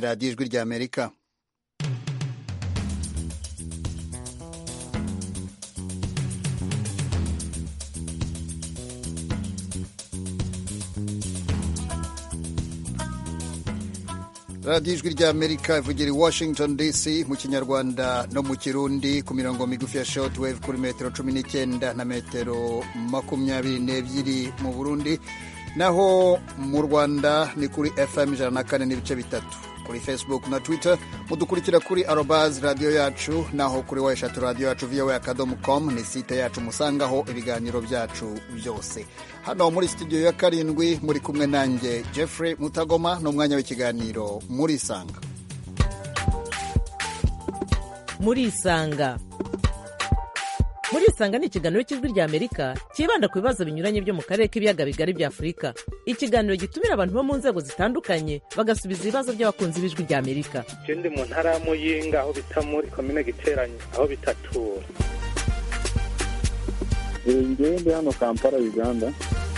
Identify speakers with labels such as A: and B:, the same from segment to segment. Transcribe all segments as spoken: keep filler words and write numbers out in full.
A: radiyo ijwi ry'Amerika. radiyo ijwi ry'Amerika ivugira i Washington D C mu kinyarwanda no mu kirundi ku mirongo migufi ya shortwave kuri metero cumi n'icyenda na metero makumyabiri n'ebyiri mu Burundi, naho mu Rwanda ni kuri F M ijana na kane n'ibice bitatu. Kuri Facebook na Twitter mudukurikira kuri arobase radiyo yacu, naho kuri wa eshatu radiyo yacu voa akadomo com ni site yacu musangaho ibiganiro byacu byose. Hano muri studio ya karindwi muri kumwe nanjye Jeffrey Mutagoma, n'umwanya w'ikiganiro muri Isanga.
B: Muri Isanga Muri Isanga ni ikiganiro cy'ijwi ry'Amerika kibanda ku bibazo binyuranye byo mu karere k'ibiyaga bigari bya Afurika. Ikiganiro gitumira abantu bo mu nzego zitandukanye bagasubiza ibibazo by'abakunzi b'ijwi ry'Amerika.
C: Je ndi mu ntara ya Muyinga aho bita muri komine Giteranyi aho bitatura.
D: Ngewe ndi hano Kampala, Uganda.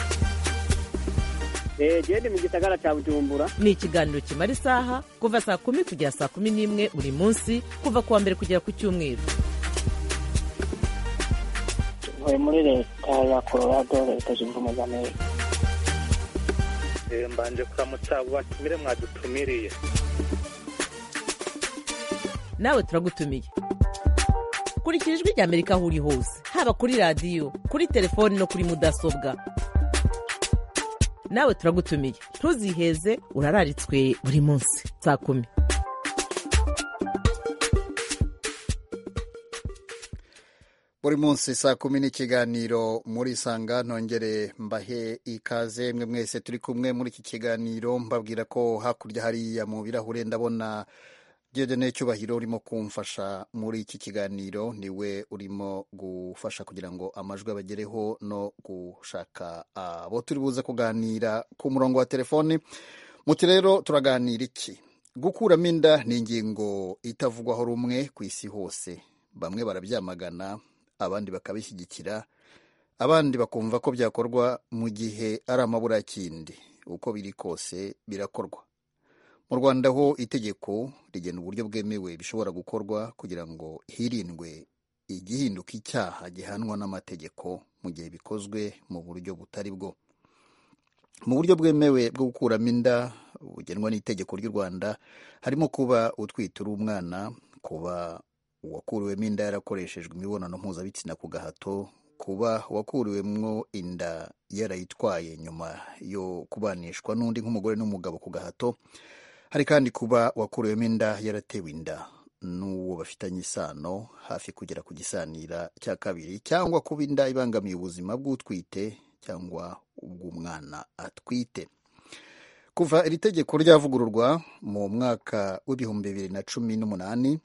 E: Je ndi mu gisagara cya Bujumbura.
B: Ni ikiganiro kimara isaha kuva saa kumi kugera saa kumi n'imwe buri munsi, kuva kuwa mbere kugera ku Cyumweru.
E: Muri leta ya Colorado, leta zunze ubumwe za Amerika.
C: Mbanje kuramutsa abo batumire mwadutumiriye.
B: Nawe turagutumiye. Kurikira ijwi ry'Amerika aho uri hose, haba kuri radiyo, kuri telefoni no kuri mudasobwa. Nawe turagutumiye, ntuziheze, urararitswe buri munsi saa kumi.
A: Buri munsi saa kumi n'ikiganiro muri Isanga. Nongere mbahe ikaze mwe mwese turi kumwe muri iki kiganiro, mbabwira ko hakurya hariya mu birahure ndabona Dieudonné Cyubahiro urimo kumfasha muri iki kiganiro, niwe urimo gufasha kugira ngo amajwi abagereho no gushaka abo turi buze kuganira ku murongo wa telefoni. Muti rero turaganira iki? Gukuramo inda ni ingingo itavugwaho rumwe ku isi hose. Bamwe barabyamagana, abandi bakabishyigikira, abandi bakumva ko byakorwa mu gihe ari amaburakindi. Uko biri kose birakorwa. Mu Rwanda ho itegeko rigena uburyo bwemewe bishobora gukorwa kugira ngo hirindwe igihinduka icyaha gihanwa n'amategeko mu gihe bikozwe mu buryo butari bwo. Mu buryo bwemewe bwo gukuramo inda bugenwa n'itegeko ry'u Rwanda harimo kuba utwite uri umwana, kuba uwakuriwemo inda yarakoreshejwe imibonano mpuzabitsina ku gahato, kuba uwakuriwemo inda yarayitwaye nyuma yo kubanishwa n'undi nk'umugore n'umugabo ku gahato. Hari kandi kuba uwakuriwemo inda yaratewe inda n'uwo bafitanye isano hafi kugera ku gisanira cya kabiri, cyangwa kuba inda ibangamiye ubuzima bw'utwite cyangwa ubw'umwana atwite. Kuva iri tegeko ryavugururwa mu mwaka w'ibihumbi bibiri na cumi n'umunani,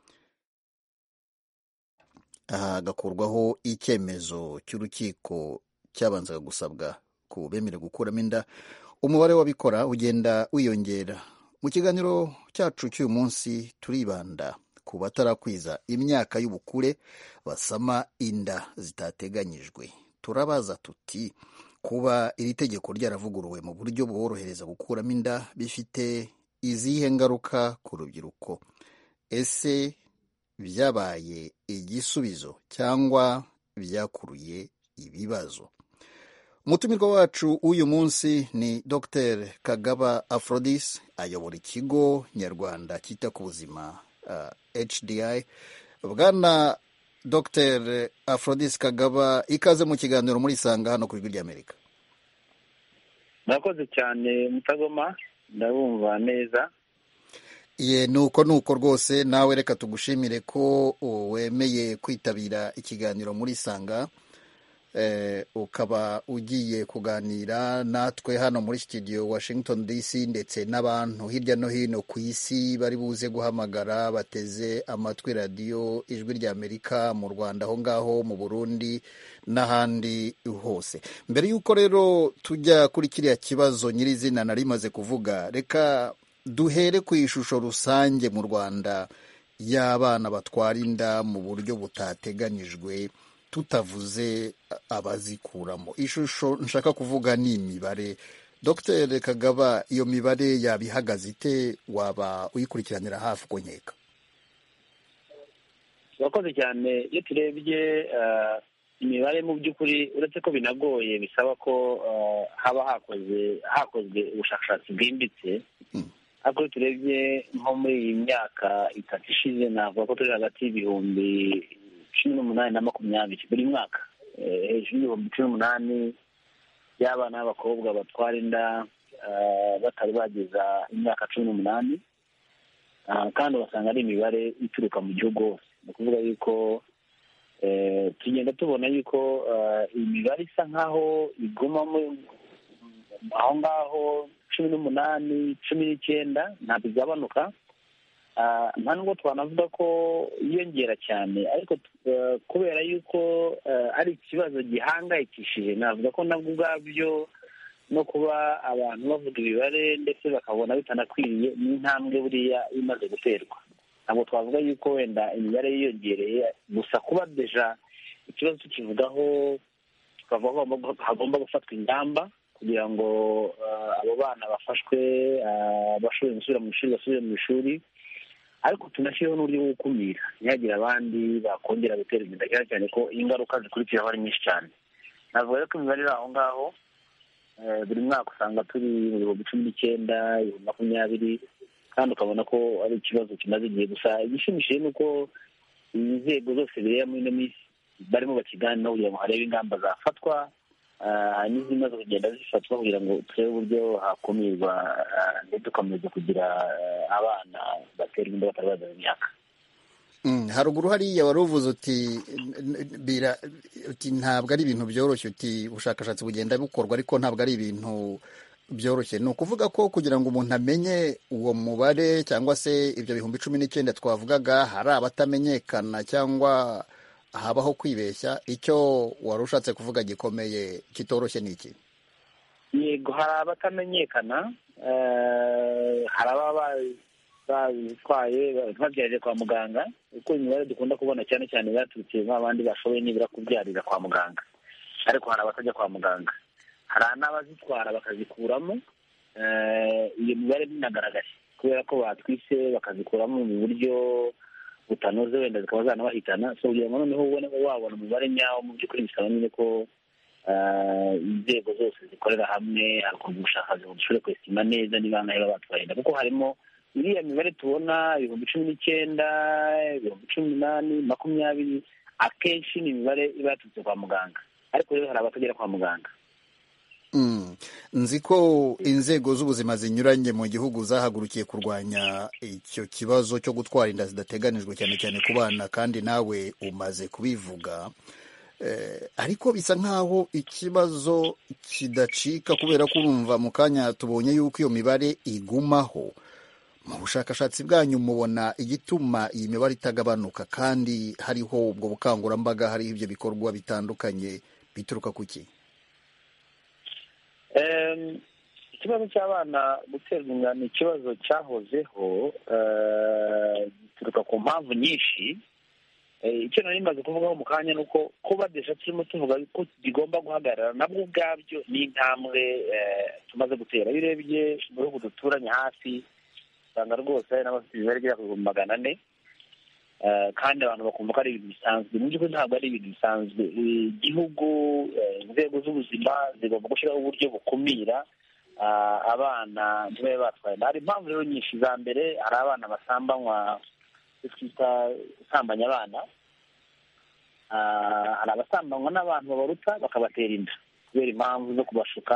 A: hagakurwaho icyemezo cy'urukiko cyabanzaga gusabwa ku bemerewe gukuramo inda, umubare w'abikora ugenda wiyongera. Mu kiganiro cyacu cy'uyu munsi turibanda ku batarakwiza imyaka y'ubukure basama inda zitateganyijwe. Turabaza tuti, kuba iri tegeko ryaravuguruwe mu buryo bworohereza gukuramo inda bifite izihe ngaruka ku rubyiruko? Ese byabaye igisubizo cyangwa byakuruye ibibazo? Umutumirwa wacu uyu munsi ni Docteur Kagaba Aphrodis, ayobora ikigo nyarwanda cyita ku buzima uh, H D I. Bwana Docteur Aphrodis Kagaba, ikaze mu kiganiro muri Isanga hano ku ijwi ry'Amerika.
D: Murakoze cyane Mutagoma, ndabumva neza.
A: Ye nuko nuko rwose, nawe reka tugushimire ko wemeye kwitabira ikiganiro muri Isanga. Eh, ukaba ugiye kuganira natwe hano muri studio Washington D C, ndetse n'abantu hirya no hino ku isi bari buze guhamagara bateze amatwi radiyo ijwi ry'Amerika mu Rwanda, aho ngaho mu Burundi n'ahandi hose. Mbere y'uko rero tujya kuri kiriya kibazo nyirizina nari maze kuvuga, reka duhere ku ishusho rusange mu Rwanda y'abana batwara inda mu buryo butateganyijwe, tutavuze abazikuramo. Ishusho nshaka kuvuga ni imibare. Dr Kagaba, iyo mibare yabihagaze ite, waba uyikurikiranira hafi uko nkeka?
D: urakoze cyane. Iyo turebye imibare mu by'ukuri uretse ko binagoye bisaba ko haba hakoze hakozwe ubushakashatsi bwimbitse, ariko iyo turebye nko muri iyi myaka itatu ishize navuga ko turi hagati y'ibihumbi cumi n'umunani na makumyabiri buri mwaka, hejuru y'ibihumbi cumi n'umunani y'abana b'abakobwa batwara inda batari bageza imyaka cumi n'umunani, kandi ugasanga ari imibare ituruka mu gihugu hose. Ni ukuvuga yuko tugenda tubona yuko iyi mibare isa nk'aho iguma aho ngaho cumi n'umunani cumi n'icyenda, ntabwo igabanuka. nta nubwo twanavuga ko yiyongera cyane, ariko kubera yuko ari ikibazo gihangayikishije, navuga ko nabwo ubwabyo no kuba abantu bavuga imibare ndetse bakabona bitanakwiriye ni intambwe buriya imaze guterwa. Ntabwo twavuga yuko wenda imibare yiyongereye, gusa kuba deja ikibazo tukivugaho tukavuga ko hagomba gufatwa ingamba kugira ngo abo bana bafashwe bashoboye gusubira mu ishuri basubire mu ishuri, ariko tunashyiraho n'uburyo bwo gukumira ntihagire abandi bakongera gutera inda, cyane cyane ko ingaruka zikurikiraho ari nyinshi cyane. Navuga ko imibare iri aho ngaho, buri mwaka usanga turi mu bihumbi cumi n'icyenda ibihumbi makumyabiri, kandi ukabona ko ari ikibazo kimaze igihe. Gusa igishimishije ni uko inzego zose bireba muri ino minsi barimo bakiganiraho kugira ngo harebe ingamba zafatwa n'izimaze kugenda zifatwa kugira ngo turebe uburyo hakumirwa ndetse dukomeza kugira abana baterwa inda batari bageze imyaka.
A: Haruguru hariya wari uvuze uti ntabwo ari ibintu byoroshye, uti ubushakashatsi bugenda bukorwa ariko ntabwo ari ibintu byoroshye. Ni ukuvuga ko kugira ngo umuntu amenye uwo mubare cyangwa se ibyo bihumbi cumi n'icyenda twavugaga, hari abatamenyekana cyangwa habaho kwibeshya. Icyo wari ushatse kuvuga gikomeye kitoroshye ni iki?
D: Yego, hari abatamenyekana, hari ababa bazitwaye babyaje kwa muganga, kuko imibare dukunda kubona cyane cyane baturutse nk'abandi bashoboye nibura kubyarira kwa muganga, ariko hari abatajya kwa muganga, hari n'abazitwara bakazikuramo. Iyo mibare binagaragaye kubera ko batwise bakazikuramo mu buryo butanoze, wenda zikaba zanabahitana. So kugira ngo noneho ubone wabona umubare nyawo, mu by'ukuri bisaba nyine ko inzego zose zikorera hamwe, hakorwa ubushakashatsi ngo dushobore kwestima neza niba bangahe baba batwaye inda, kuko harimo iriya mibare tubona ibihumbi cumi n'icyenda ibihumbi cumi n'umunani makumyabiri, akenshi ni imibare iba yaturutse kwa muganga, ariko rero hari abatagera kwa muganga.
A: Nzi ko inzego z'ubuzima zinyuranye mu gihugu zahagurukiye kurwanya icyo kibazo cyo gutwara inda zidateganijwe cyane cyane ku bana, kandi nawe umaze kubivuga, ariko bisa nk'aho ikibazo kidacika, kubera ko urumva mu kanya tubonye yuko iyo mibare igumaho. Mu bushakashatsi bwanyu mubona igituma iyi mibare itagabanuka kandi hariho ubwo bukangurambaga, hariho ibyo bikorwa bitandukanye, bituruka ku ki?
D: Ikibazo cy'abana guterwa inda ni ikibazo cyahozeho, gituruka ku mpamvu nyinshi. Icyo nari maze kuvugaho mu kanya ni uko kuba desha turimo tuvuga ko kigomba guhagarara, nabwo ubwabyo ni intambwe tumaze gutera. Iyo urebye mu bihugu duturanye hafi, usanga rwose hari n'abafite imibare igera ku bihumbi magana ane, kandi abantu bakumva ko ari ibintu bisanzwe. Mu by'ukuri ntabwo ari ibintu bisanzwe. Igihugu, inzego z'ubuzima zigomba gushyiraho uburyo bukumira abana ntibabe batwaye. Hari impamvu rero nyinshi. Za mbere, hari abana basambanywa, twita gusambanya abana. Hari abasambanywa n'abantu babaruta bakabatera inda kubera impamvu zo kubashuka,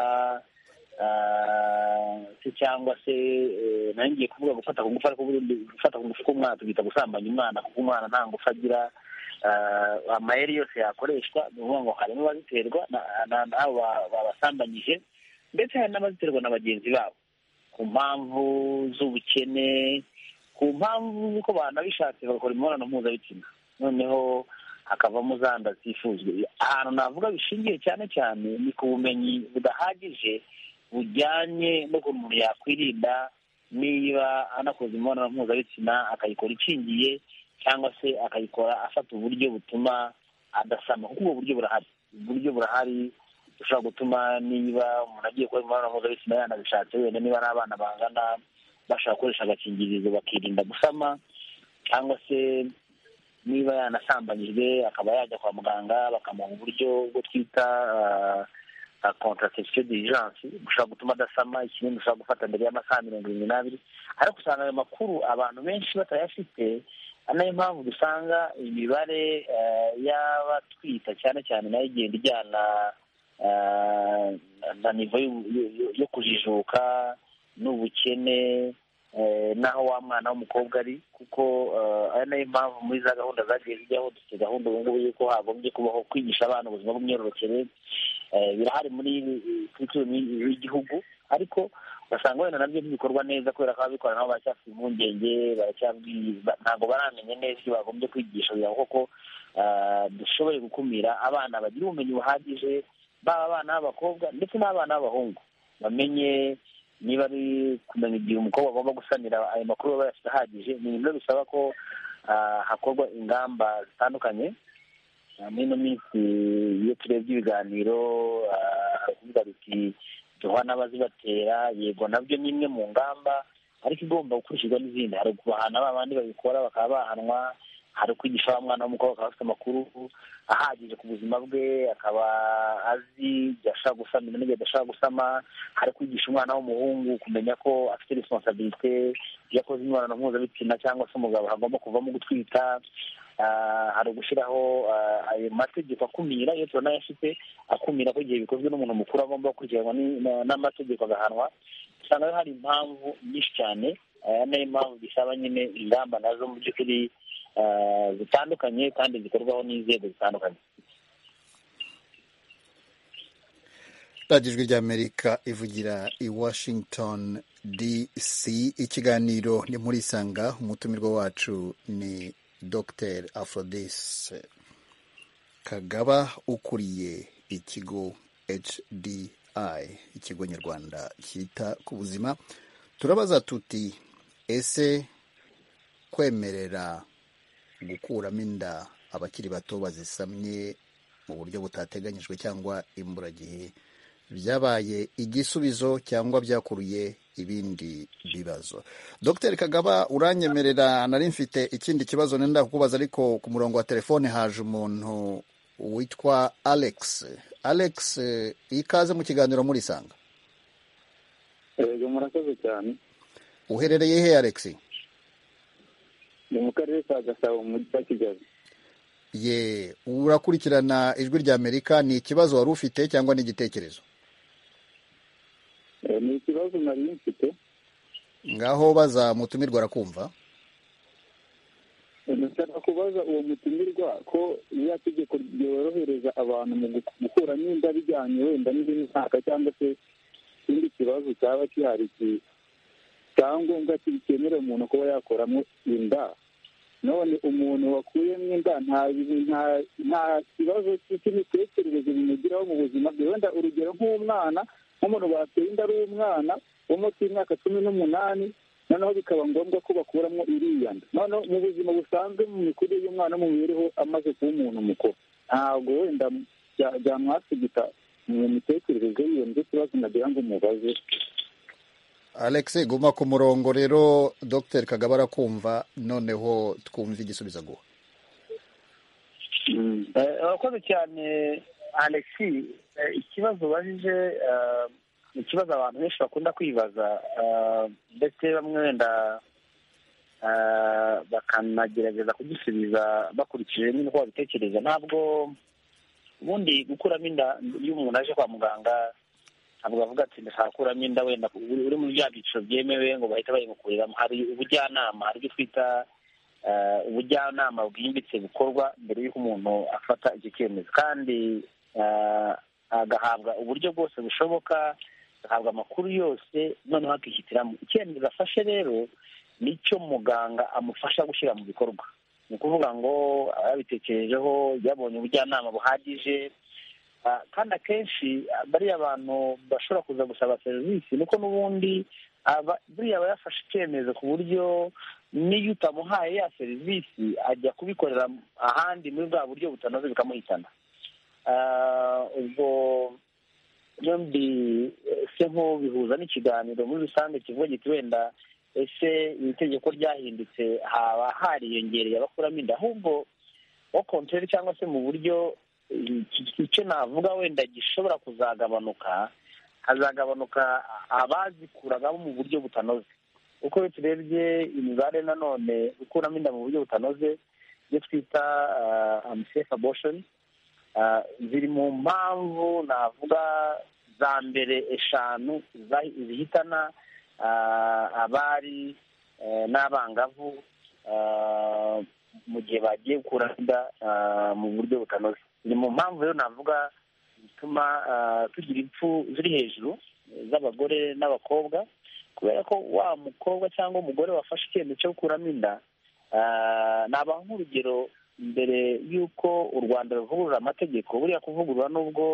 D: se cyangwa se nayo ngiye kuvuga gufata ku ngufu, ariko gufata ku ngufu k'umwana tubita gusambanya umwana, kuko umwana nta ngufu agira. Amayeri yose yakoreshwa, ni ukuvuga ngo harimo abaziterwa n'abo babasambanyije, ndetse hari n'abaziterwa na bagenzi babo ku mpamvu z'ubukene, ku mpamvu z'uko banabishatse bagakora imibonano mpuzabitsina, noneho hakavamo za nda zifuzwe. Ahantu navuga bishingiye cyane cyane ni ku bumenyi budahagije bujyanye n'ukuntu umuntu yakwirinda niba anakoze imibonano mpuzabitsina, akayikora ikingiye cyangwa se akayikora afata uburyo butuma adasama, kuko ubwo buryo burahari. Uburyo burahari ushobora gutuma niba umuntu agiye gukora imibonano mpuzabitsina yanabishatse wenda niba ari abana bangana bashobora gukoresha agakingirizo bakirinda gusama, cyangwa se niba yanasambanyijwe akaba yajya kwa muganga bakamuha uburyo bwo twita contraception d'urgence bushobora gutuma adasama, ikinini ushobora gufata mbere y'amasaha mirongo irindwi n'abiri. Ariko usanga ayo makuru abantu benshi batayafite, ari nayo mpamvu dusanga imibare y'abatwita cyane cyane nayo igenda ijyana na nivo yo kujijuka n'ubukene naho wa mwana w'umukobwa ari, kuko ari nayo mpamvu muri za gahunda zagiye zijyaho dufite gahunda ubu ngubu yuko hagombye kubaho kwigisha abana ubuzima bw'imyororokere. Birahari muri kurikirani y'igihugu, ariko ugasanga wenda nabyo ntibikorwa neza kubera ko ababikora nabo baracyafite impungenge, ntabwo baramenya neza ibyo bagombye kwigisha kugira ngo koko dushoboye gukumira abana bagira ubumenyi buhagije, baba abana b'abakobwa ndetse n'abana b'abahungu, bamenye niba ari kumenya igihe umukobwa agomba gusanira ayo makuru baba bayafite ahagije. Ni ibintu bisaba ko hakorwa ingamba zitandukanye. Muri ino minsi iyo turebye ibiganiro kuvuga biti duha n'abazibatera, yego nabyo ni imwe mu ngamba ariko igomba gukurikizwa n'izindi. Hari kubahana ba bandi babikora bakaba bahanwa, hari kwigisha wa mwana w'umukobwa akaba afite amakuru ahagije ku buzima bwe, akaba azi igihe ashaka gusama n'igihe adashaka gusama, hari kwigisha umwana w'umuhungu kumenya ko afite responsabilite iyo akoze imibonano mpuzabitsina cyangwa se umugabo hagomba kuvamo gutwita. Hari ugushyiraho ayo mategeko akumira, iyo tubona ayafite akumira ko igihe bikozwe n'umuntu mukuru agomba gukurikiranwa n'amategeko agahanwa. Usanga hari impamvu nyinshi cyane, aya nayo mpamvu bisaba nyine ingamba nazo mu by'ukuri zitandukanye kandi zikorwaho n'inzego zitandukanye.
A: radiyo ijwi ry'Amerika ivugira i Washington D C. Ikiganiro ni muri Isanga, umutumirwa wacu ni Doctor Aphrodise Kagaba ukuriye ikigo H D I, ikigo nyarwanda cyita ku buzima. Turabaza tuti ese kwemerera gukuramo inda abakiri bato bazisamye mu buryo butateganyijwe cyangwa imburagihe byabaye igisubizo cyangwa byakuruye ibindi bibazo? Dr Kagaba, uranyemerera, nari mfite ikindi kibazo nenda kukubaza, ariko ku murongo wa telefone haje umuntu witwa Alex. Alex, ikaze mu kiganiro muri Isanga.
F: Yego, murakoze cyane.
A: Uherereye he Alex?
F: Ni mu karere ka Gasabo mu mujyi wa Kigali.
A: Ye, urakurikirana ijwi ry'Amerika. Ni ikibazo wari ufite cyangwa ni igitekerezo?
F: Ni ikibazo nari mfite.
A: Ngaho baza mutumirwa arakumva.
F: Ndashaka kubaza uwo mutumirwa ko iya tegeko ryorohereza abantu mu gukuramo inda bijyanye wenda n'imyaka cyangwa se ikindi kibazo cyaba gihari cyangombwa cyemerera umuntu kuba yakoramo inda. None umuntu wakuyemo inda nta nta kibazo cy'imitekerereze bimugiraho mu buzima bwe. Wenda urugero nk'umwana, nk'umuntu bateye inda ari umwana wo munsi y'imyaka cumi n'umunani, noneho bikaba ngombwa ko bakuramo iriya nda. Noneho mu buzima busanzwe mu mikurire y'umwana mu mibereho amaze kuba umuntu mukuru, ntabwo wenda byamwasigita mu mitekerereze y'iyo nzu. Ikibazo nagira ngo umubaze.
A: Alex, guma ku murongo rero, Dr Kagaba arakumva, noneho twumva igisubizo guha.
D: Urakoze cyane Alex. Ikibazo ubajije ni ikibazo abantu benshi bakunda kwibaza, ndetse bamwe wenda bakanagerageza kugisubiza bakurikije n'uko babitekereza. Ntabwo ubundi gukuramo inda iyo umuntu aje kwa muganga ntabwo bavuga ati ndashaka gukuramo inda wenda uri mu bya byiciro byemewe ngo bahita bayimukuriramo. Hari ubujyanama, hari ibyo twita ubujyanama bwimbitse bukorwa mbere y'uko umuntu afata icyo cyemezo, kandi agahabwa uburyo bwose bushoboka, agahabwa amakuru yose, noneho akihitiramo icyemezo afashe. Rero nicyo muganga amufasha gushyira mu bikorwa. Ni ukuvuga ngo yabitekerejeho, yabonye ubujyanama buhagije, kandi akenshi bariya abantu bashobora kuza gusaba serivisi nuko n'ubundi buriya aba yafashe icyemezo ku buryo n'iyo utamuhaye ya serivisi ajya kubikorera ahandi muri bwa buryo butanoze bikamuhitana. Ubwo byombi se nko bihuza n'ikiganiro muri rusange kivuga giti wenda ese iri tegeko ryahindutse haba hariyongereye abakuramo inda, ahubwo wo kontreri cyangwa se mu buryo icyo navuga wenda gishobora kuzagabanuka, hazagabanuka abazikuragamo mu buryo butanoze. Uko iyo turebye imibare nanone gukuramo inda mu buryo butanoze iyo twita unsafe abortion ziri mu mpamvu navuga za mbere eshanu zihitana abari n'abangavu mu gihe bagiye gukura inda mu buryo butanoze. Ni mu mpamvu rero navuga zituma tugira impfu ziri hejuru z'abagore n'abakobwa, kubera ko wa mukobwa cyangwa umugore wafashe icyemezo cyo gukuramo inda, nabaha nk'urugero mbere y'uko u Rwanda ruvugurura amategeko, buriya kuvugurura n'ubwo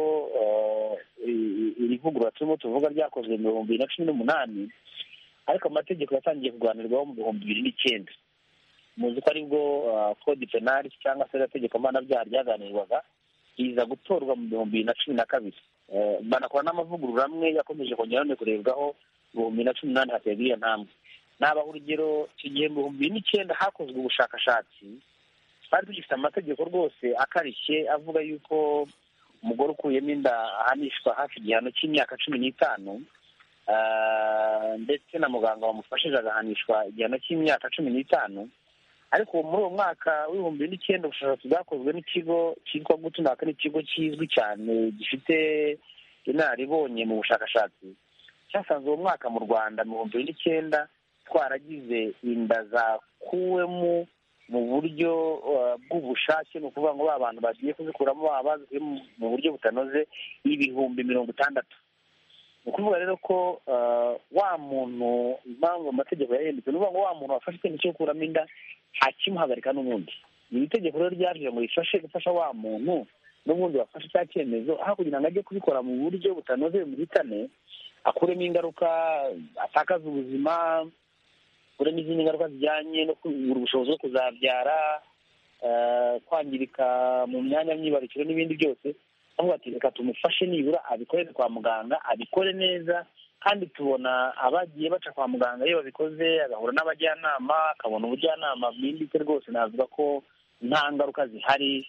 D: iri vugurura turimo tuvuga ryakozwe mu bihumbi bibiri na cumi n'umunani, ariko amategeko yatangiye kuganirwaho mu bihumbi bibiri n'icyenda. Muzi ko aribwo kode penali cyangwa se itegeko mpanabyaha ryaganirwaga, riza gutorwa mu bihumbi bibiri na cumi na kabiri. Banakora n'amavugurura amwe yakomeje kongera no kurebwaho mu bihumbi bibiri na cumi n'umunani haterwa iyo ntambwe. Nabaha urugero, icyo gihe mu bihumbi bibiri n'icyenda hakozwe ubushakashatsi, twari tugifite amategeko rwose akarishye avuga yuko umugore ukuyemo inda ahanishwa hafi igihano cy'imyaka cumi n'itanu, ndetse na muganga wamufashije agahanishwa igihano cy'imyaka cumi n'itanu. Ariko muri uwo mwaka w'ibihumbi bibiri n'icyenda ubushakashatsi bwakozwe n'ikigo cyitwa gutunaka, n'ikigo kizwi cyane gifite inararibonye mu bushakashatsi, cyasanze uwo mwaka mu Rwanda mu bihumbi bibiri n'icyenda twaragize inda zakuwemo mu buryo bw'ubushake, ni ukuvuga ngo ba bantu bagiye kuzikuramo baba bazwi mu buryo butanoze ibihumbi mirongo itandatu. Ni ukuvuga rero ko wa muntu, impamvu amategeko yahindutse, ni ukuvuga ngo wa muntu wafashe icyemezo cyo gukuramo inda ntakimuhagarika n'ubundi. Iri tegeko rero ryaje ngo rifashe gufasha wa muntu n'ubundi wafashe cya cyemezo, aho kugira ngo ajye kubikora mu buryo butanoze bimuhitane, akuremo ingaruka, atakaza ubuzima, akuremo izindi ngaruka zijyanye no kubura ubushobozi bwo kuzabyara, kwangirika mu myanya myibarukiro n'ibindi byose. Aho bati reka tumufashe nibura abikorere kwa muganga, abikore neza. Kandi tubona abagiye baca kwa muganga iyo babikoze, agahura n'abajyanama, akabona ubujyanama bwimbitse, rwose navuga ko nta ngaruka zihari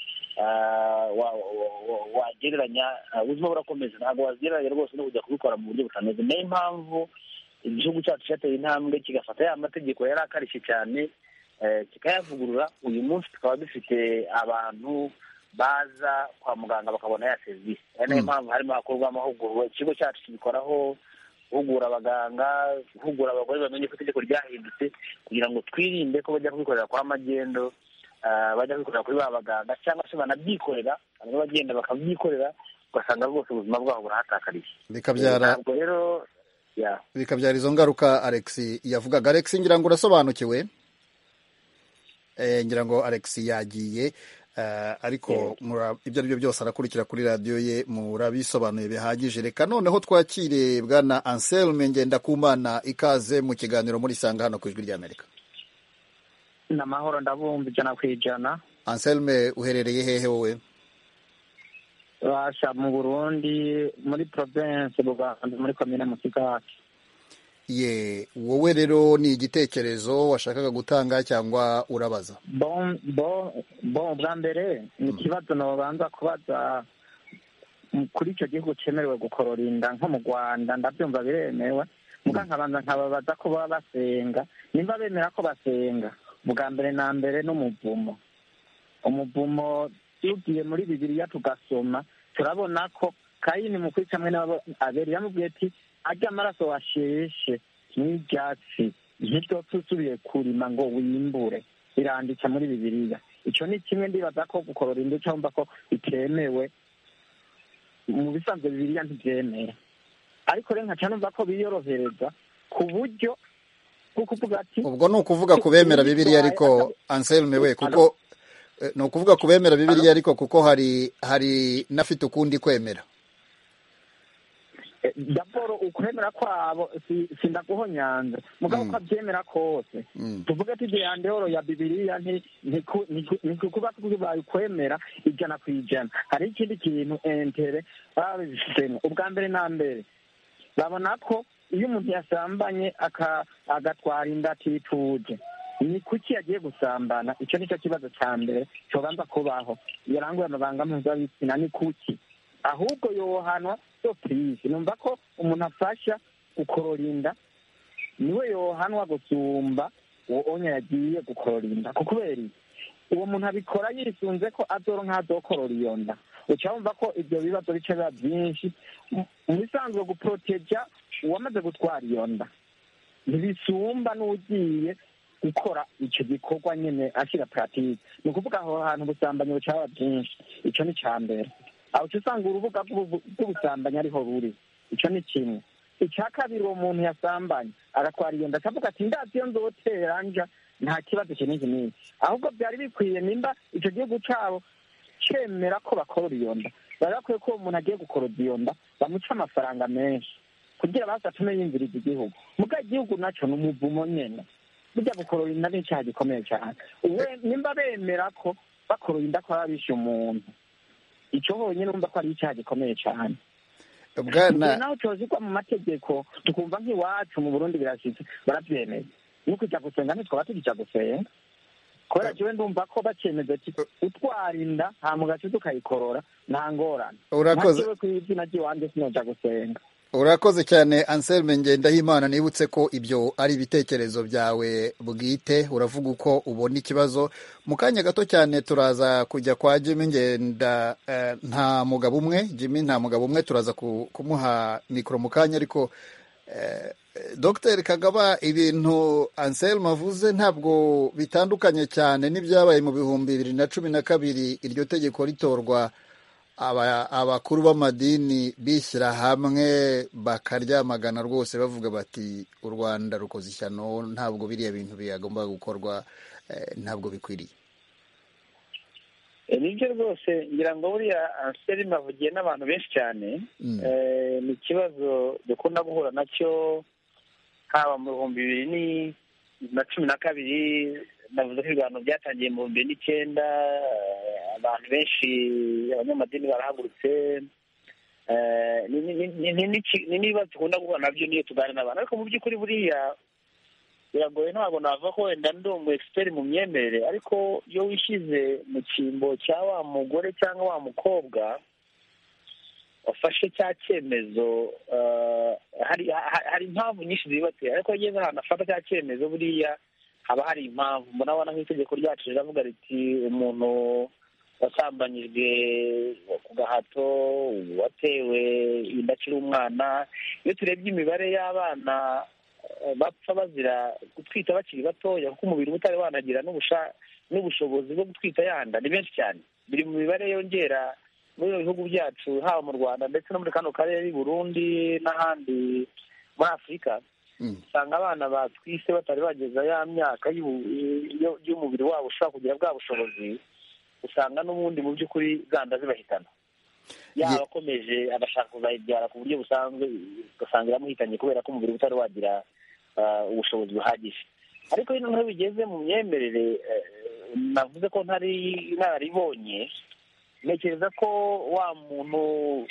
D: wagereranya, ubuzima burakomeza, ntabwo wagereranya rwose no kujya kubikora mu buryo butanoze. Niyo mpamvu igihugu cyacu cyateye intambwe kigafata ya mategeko yari akarishye cyane kikayavugurura. Uyu munsi tukaba dufite abantu baza kwa muganga bakabona ya serivisi. Niyo mpamvu harimo hakorwa amahugurwa, ikigo cyacu kibikoraho, guhugura abaganga, guhugura abagore bamenye ko itegeko ryahindutse, kugira ngo twirinde ko bajya kubikorera kwa magendo, bajya kubikorera kuri ba baganga, cyangwa se banabyikorera, hanyuma bagenda bakabyikorera, ugasanga rwose ubuzima bwabo burahatakariye.
A: Bikabyara
D: rero
A: bikabyara izo ngaruka Alex yavugaga. Alex, ngira ngo urasobanukiwe. ngira ngo Alex yagiye, ariko ibyo ari byo byose arakurikira kuri radiyo ye, murabisobanuye bihagije. Reka noneho twakire bwana Anselme Ngendakumana, ikaze mu kiganiro muri Sanga hano ku Ijwi ry'Amerika.
E: Namahoro, ndabumva ijana ku ijana.
A: Anselme, uherereye hehe wowe?
E: Basha mu Burundi, muri province Buganda, muri komine Musigati.
A: Ye, wowe rero ni igitekerezo washakaga gutanga cyangwa urabaza?
E: Bon bon bon bwa mbere ni ikibazo nobanza kubaza kuri icyo gihugu cyemerewe gukorora inda nko mu Rwanda, ndabyumva biremewe, muga nkabanza nkababaza ko baba basenga, nimba bemera ko basenga. Bwa mbere na mbere n'umuvumo, umuvumo tugiye muri Bibiliya tugasoma, turabona ko Kayini mu kwica hamwe n'Abeli yamubwiye ati ajya amaraso washeshe n'ibyatsi ntibyo tusubiye kurima ngo wimbure, biranditse muri Bibiliya. Icyo ni kimwe, ndibaza ko gukorora inda cyangwa ko bitemewe, mu bisanzwe Bibiliya ntibyemera, ariko rero nkaca numva ko biyorohereza ku buryo bwo kuvuga ati, ubwo ni ukuvuga kubemera Bibiliya ariko Anselme we, kuko ni ukuvuga kubemera Bibiliya ariko kuko hari hari nafite ukundi kwemera. daboro ukwemera kwabo sindaguhonyanze mugabo ko abyemera kose tuvuge tugiye handehoro ya bibiliya ntikuba bayikwemera ijana ku ijana hari ikindi kintu entere babisemo ubwa mbere na mbere babona ko iyo umuntu yasambanye agatwara inda atituje ni kuki yagiye gusambana icyo nicyo kibazo cya mbere cyobanza kubaho yaranguye amabanga mpuzabitsina ni kuki ahubwo yohanwa yo purisi numva ko umuntu afasha gukorora inda niwe yohanwa gusumba uwo onya yagiye gukorora inda kuko kubera uwo muntu abikora yisunze ko azoro nk'azokorora iyo nda uca wumva ko ibyo bibazo bice biba byinshi mu bisanzwe guporoteja uwamaze gutwara iyo nda ntibisumba n'ugiye gukora icyo gikorwa nyine ashyira puratike ni ukuvuga aho hantu ubusambanyi bucaba byinshi icyo ni icya mbere aho uca usanga urubuga rw'ubusambanyi ariho ruri icyo ni kimwe icya kabiri uwo muntu yasambanye agatwara iyo nda akavuga ati ndazi iyo nzotera nja nta kibazo iki n'iki n'iki ahubwo byari bikwiye nimba icyo gihugu cyabo cyemera ko bakorora iyo nda bari bakwiye ko umuntu agiye gukoroza iyo nda bamuca amafaranga menshi kugira basatume yinjiriza igihugu muga igihugu nacyo ni umuvumo nyene burya gukorora inda ni icyaha gikomeye cyane nimba bemera ko bakorora inda ko babishe umuntu icyo honyine numva ko ari icyaha gikomeye cyane bwana naho cyozigwa mu mategeko tukumva nk'iwacu mu Burundi birashitse barabyemeye no kujya gusenga ntitwaba tujya gusenga kubera kiwe ndumva ko bacemeza ati utwara inda nta mugace tukayikorora nta ngorane urakoze ku izina ry'iwanjye sinoja gusenga
A: urakoze cyane Anselme Ngendahimana nibutse ko ibyo ari ibitekerezo byawe bwite uravuga uko ubona ikibazo mu kanya gato cyane turaza kujya kwa Jimmy Ngenda uh, nta mugabo umwe Jimmy nta mugabo umwe turaza kumuha mikoro mu kanya ariko uh, Dr Kagaba ibintu Anselme avuze ntabwo bitandukanye cyane n'ibyabaye mu bihumbi bibiri na cumi na kabiri iryo tegeko ritorwa abakuru b'amadini bishyira hamwe bakaryamagana rwose bavuga bati u Rwanda rukoze ishyano ntabwo biriya bintu byagomba gukorwa ntabwo bikwiriye
D: nibyo rwose ngira ngo buriya Anselme avugiye n'abantu benshi cyane ni ikibazo dukunda guhura nacyo haba mu bihumbi bibiri na cumi na kabiri navuze ko ibiganiro byatangiye mu bihumbi bibiri n'icyenda abantu benshi abanyamadini barahagurutse ni n'ibibazo dukunda guhura nabyo niyo tuganira n'abantu ariko mu by'ukuri buriya biragoye ntabwo navuga ko wenda ndi umu egisiperi mu myemerere ariko iyo wishyize mu cyimbo cya wa mugore cyangwa wa mukobwa wafashe cya cyemezo hari impamvu nyinshi zibatera ariko iyo ugeze ahantu afata cya cyemezo buriya haba hari impamvu murabona nk'itegeko ryacu riravuga riti umuntu wasambanyijwe ku gahato watewe inda akiri umwana iyo turebye imibare y'abana bapfa bazira gutwita bakiri batoya kuko umubiri uba utari wanagira n'ubushobozi bwo gutwita yanda ni benshi cyane biri mu mibare yongera muri bihugu byacu haba mu Rwanda ndetse no muri kano karere i Burundi n'ahandi muri Afurika usanga abana batwise batari bageza ya myaka y'umubiri wabo ushobora kugira bwa bushobozi usanga n'ubundi mu by'ukuri zanda zibahitana yaba akomeje agashaka kuzayibyara ku buryo busanzwe ugasanga iramuhitanye kubera ko umubiri utari wagira ubushobozi buhagije ariko iyo noneho bigeze mu myemerere navuze ko ntari nararibonye ntekereza ko wa muntu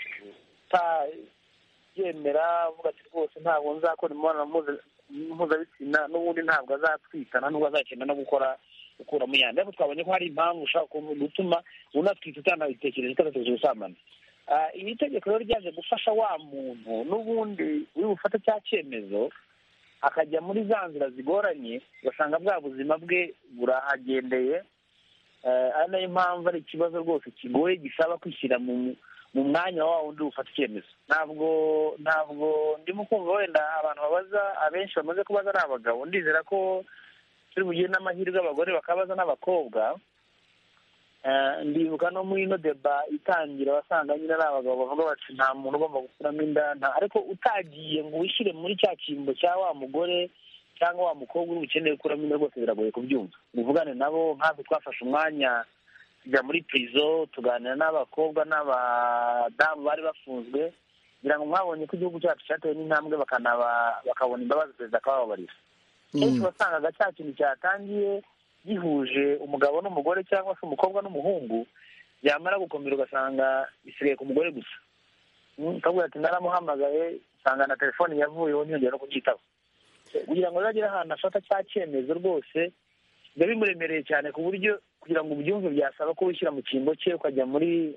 D: utabyemera avuga ati rwose ntabwo nzakora imibonano mpuzabitsina n'ubundi ntabwo azatwitana n'ubwo azakenera no gukora gukuramo yandi ariko twabonye ko hari impamvu ushobora gutuma unatwita utanabitekereje utanatekereje gusambana iri tegeko rero ryaje gufasha wa muntu n'ubundi uri bufate cya cyemezo akajya muri za nzira zigoranye ugasanga bwa buzima bwe burahagendeye ari nayo mpamvu ari ikibazo rwose kigoye gisaba kwishyira mu mwanya wa wundi ufata icyemezo ntabwo ntabwo ndimo kumva wenda abantu babaza abenshi bamaze kubaza ari abagabo ndizera ko turi bugire n'amahirwe abagore bakabaza n'abakobwa ndibuka no muri ino deba itangira wasanga nyine ari abagabo bavuga bati nta muntu ugomba gukuramo inda ariko utagiye ngo wishyire muri cya cyimbo cya wa mugore cyangwa wa mukobwa uri bukeneye gukuramo inda rwose biragoye kubyumva muvugane nabo nkatwe twafashe umwanya tujya muri pirizo tuganira n'abakobwa n'abadamu bari bafunzwe kugira ngo mwabonye ko igihugu cyacu cyatewe n'intambwe bakanaba bakabona imbabazi perezida akababarira kenshi wasangaga cya kintu cyatangiye gihuje umugabo n'umugore cyangwa se umukobwa n'umuhungu byamara gukomera ugasanga bisigaye ku mugore gusa ukavuga ati naramuhamagaye usanga na telefone yavuyeho ntiyongera no kubyitaba kugira ngo azagere ahantu afata cya cyemezo rwose biba bimuremereye cyane ku buryo kugira ngo ubyumve byasaba ko wishyira mu cyimbo cye ukajya muri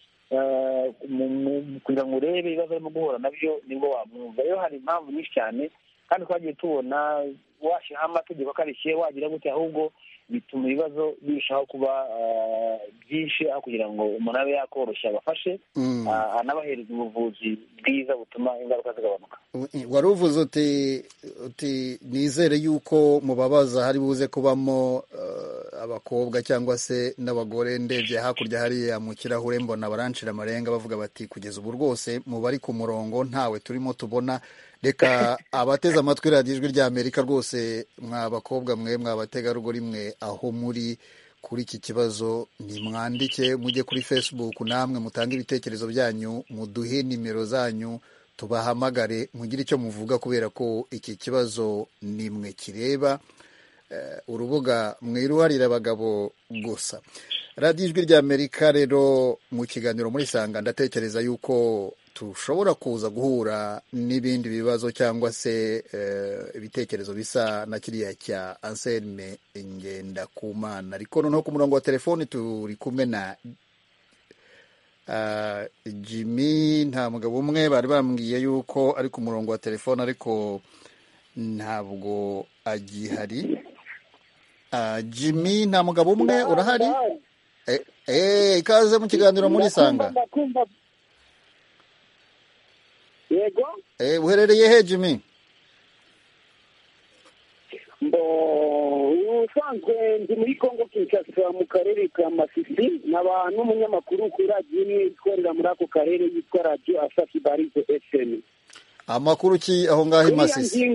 D: kugira ngo urebe ibibazo arimo guhura nabyo nibwo wamwumva. Rero hari impamvu nyinshi cyane kandi twagiye tubona washyiraho amategeko akarishye wagira gute, ahubwo bituma ibibazo birushaho kuba byinshi aho kugira ngo umuntu abe yakoroshya abafashe anabahereza ubuvuzi bwiza butuma ingaruka zigabanuka.
A: Wari uvuze uti uti nizere yuko mubabaza hari buze kubamo abakobwa cyangwa se n'abagore. Ndebye hakurya hariya mu kirahure mbona baranshira amarenga bavuga bati kugeza ubu rwose mu bari ku murongo ntawe turimo tubona. Reka abateze amatwi radiyo ijwi rya Amerika rwose mwa bakobwa mwe mwa bategarugori mwe aho muri kuri iki kibazo nimwandike mujye kuri Facebook namwe mutange ibitekerezo byanyu, muduhe nimero zanyu tubahamagare mugire icyo muvuga kubera ko iki kibazo nimwe kireba. Uh, urubuga mwiruharira abagabo gusa. Radiyo ijwi rya Amerika rero mu kiganiro muri Sanga ndatekereza yuko tushobora kuza guhura n'ibindi bibazo cyangwa se uh, ibitekerezo bisa na kiriya cya Anselme Ngendakumana. Ariko noneho ku murongo wa telefoni turi kumwe na uh, Jimmy. Nta mugabo umwe bari bambwiye yuko ari ku murongo wa telefoni ariko ntabwo agihari. Uh, Jimmy nta mugabo umwe urahari? Eh, eh ikaze mu kiganiro muri Sanga.
G: Yego.
A: Eh uherereye he Jimmy?
G: Mbo usanzwe ndi muri Kongo Kinshasa mu karere ka Masisi n'aba n'umunyamakuru kuri radio ikorera muri ako karere yitwa Radio Asafi Barize F M.
A: Amakuru ki aho ngaho i Masisi?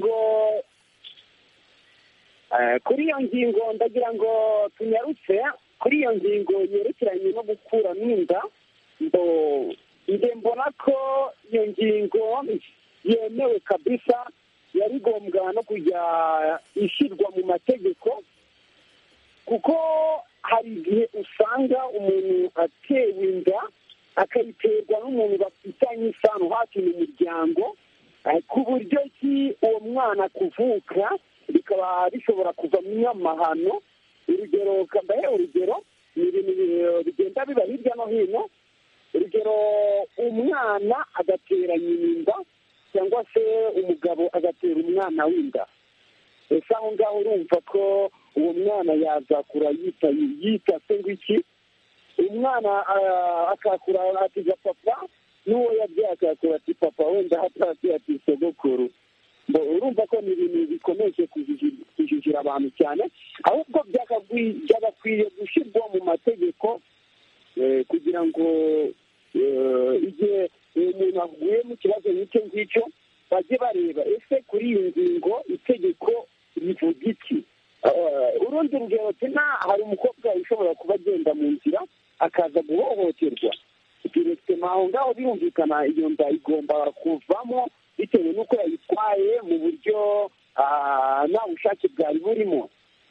G: Kuri iyo ngingo ndagira ngo tunyarutse kuri iyo ngingo yerekeranye no gukura n'inda, ngo nge mbona ko iyo ngingo yemewe kabisa yari gombwa no kujya ishyirwa mu mategeko, kuko hari igihe usanga umuntu atewe inda akayiterwa n'umuntu bafitanye isano hafi mu muryango, ku buryo ki uwo mwana kuvuka bikaba bishobora kuva mu nyamahano. Urugero kambaye urugero ni ibintu bigenda biba hirya no hino. Urugero umwana agatera nyina cyangwa se umugabo agatera umwana w'inda, ese aho ngaho urumva ko uwo mwana yazakura yita yita se ngo iki, umwana akakura atiga papa n'uwo yabyaye akakura ati papa wenda hatati ati sogokuru. Urumva ko ni ibintu bikomeje kujijira abantu cyane, ahubwo byagakwiye gushyirwa mu mategeko kugira ngo igihe umuntu aguye mu kibazo nk'icyo ngicyo bajye bareba ese kuri iyi ngingo itegeko rivuga iki. Urundi rugero tena hari umukobwa ushobora kuba agenda mu nzira akaza guhohoterwa direkitema, aho ngaho birumvikana iyo nda igomba kuvamo bitewe n'uko yayitwaye mu buryo nta bushake bwari burimo.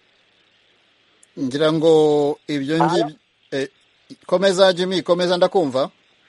A: Ngira ngo ibyo ngibyo eh, komeza Jimmy, komeza ndakumva.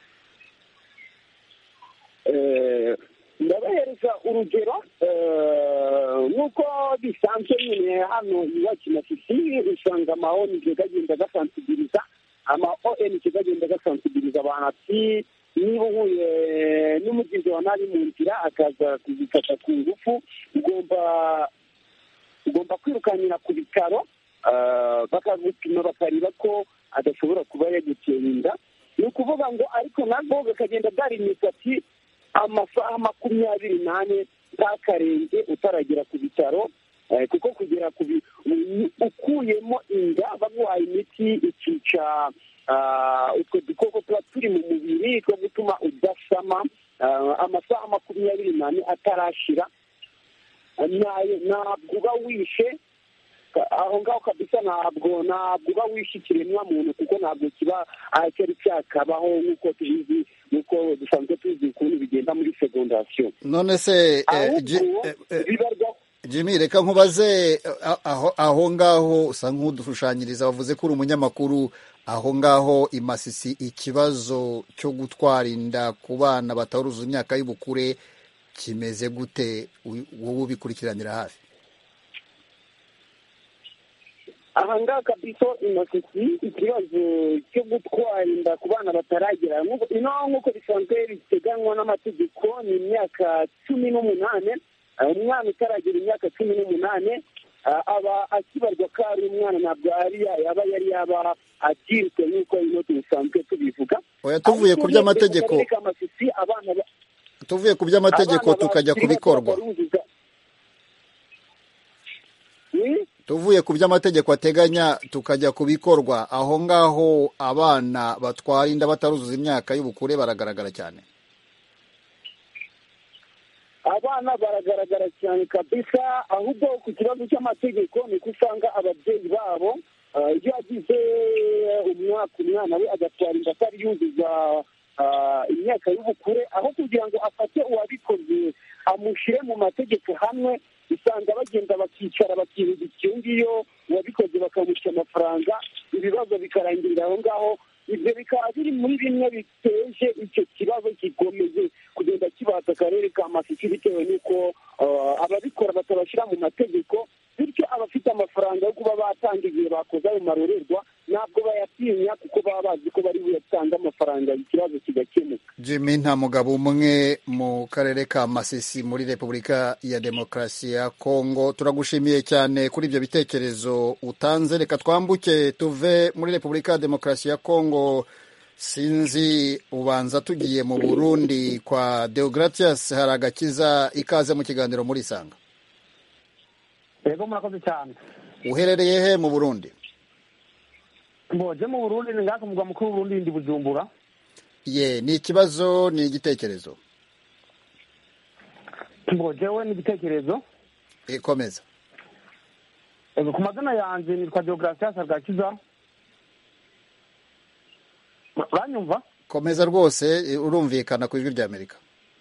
G: Eh, ndabahereza urugero nuko bisanzwe nyine hano iwacu Masisi usanga amaoni kagenda gasansibiliza ama O N kagenda gasansibiliza abantu ati niba uhuye n'umugizi wa nabi mu nzira akaza kuzifata ku ngufu ugomba ugomba kwirukanira ku bitaro bakagupima bakareba ko adashobora kuba yagutera inda. Ni ukuvuga ngo ariko nabwo bakagenda bwarimika ati amasaha makumyabiri n'ane ntakarenge utaragera ku bitaro, kuko kugera ku ukuyemo inda baguhaye imiti ikica utwo dukoko tuba turi mu mubiri two gutuma udasama amasaha makumyabiri n'ane atarashira, ntabwo uba wishe aho ngaho kabisa ntabwo ntabwo uba wishyikiriye niwa muntu kuko ntabwo kiba cyari cyakabaho nk'uko tubizi nk'uko dusanzwe tuzi ukuntu bigenda muri segondasiyo.
A: none se Jimmy reka nkubaze aho aho ngaho usa nk'udushushanyiriza wavuze ko uri umunyamakuru aho ngaho i Masisi ikibazo cyo gutwara inda ku bana bataruzuza imyaka y'ubukure kimeze gute wowe ubikurikiranira hafi?
G: aha ngaha kabisa i Masisi ikibazo cyo gutwara inda ku bana bataragera ino nk'uko bisanzwe biteganywa n'amategeko ni imyaka cumi n'umunani. Umwana utaragera imyaka cumi n'umunani aba akibarwa ko ari umwana, ntabwo yaba yari yaba akiritswe nk'uko ino dusanzwe tubivuga.
A: Oya, tuvuye ku by'amategeko tuvuye ku by'amategeko tukajya kubikorwa tuvuye ku by'amategeko ateganya tukajya kubikorwa aho ngaho abana batwara inda bataruzuza imyaka y'ubukure baragaragara cyane.
G: Abana baragaragara cyane kabisa, ahubwo ku kibazo cy'amategeko ni ko usanga ababyeyi babo iyo agize umwaka umwana we agatwara inda atari yuzuza imyaka y'ubukure, aho kugira ngo afate uwabikoze amushyire mu mategeko hamwe, usanga bagenda bakicara bakihuza iyo ngiyo uwabikoze bakamushyira amafaranga, ibibazo bikarangirira aho ngaho. Ibyo bikaba biri muri bimwe biteje icyo kibazo gikomeye kugenda kibaza akarere ka Masisi bitewe n'uko ababikora batabashyira mu mategeko, bityo abafite amafaranga yo kuba batanga igihe bakoze ayo marorerwa ntabwo bayatinya kuko baba bazi ko bari buyatanga amafaranga ikibazo kigakemuka.
A: Jimmy Ntamugabo, umwe mu karere ka Masisi muri Repubulika ya Demokarasi ya Kongo, turagushimiye cyane kuri ibyo bitekerezo utanze. Reka twambuke tuve muri Repubulika ya Demokarasi ya Kongo, sinzi ubanza tugiye mu Burundi kwa Deogratias Haragakiza. Ikaze mu kiganiro muri Isanga.
H: Yego, murakoze cyane.
A: Uherereye he mu Burundi?
H: Mboje mu Burundi ni ngaka mugwa mukuru Burundi ndi Bujumbura.
A: Ye, ni ikibazo ni igitekerezo?
H: Mboje we ni igitekerezo.
A: Ikomeza.
H: Ego, ku mazina yanjye nitwa Deogratias Haragakiza. Uranyumva?
A: Komeza rwose, urumvikana ku ijwi rya Amerika.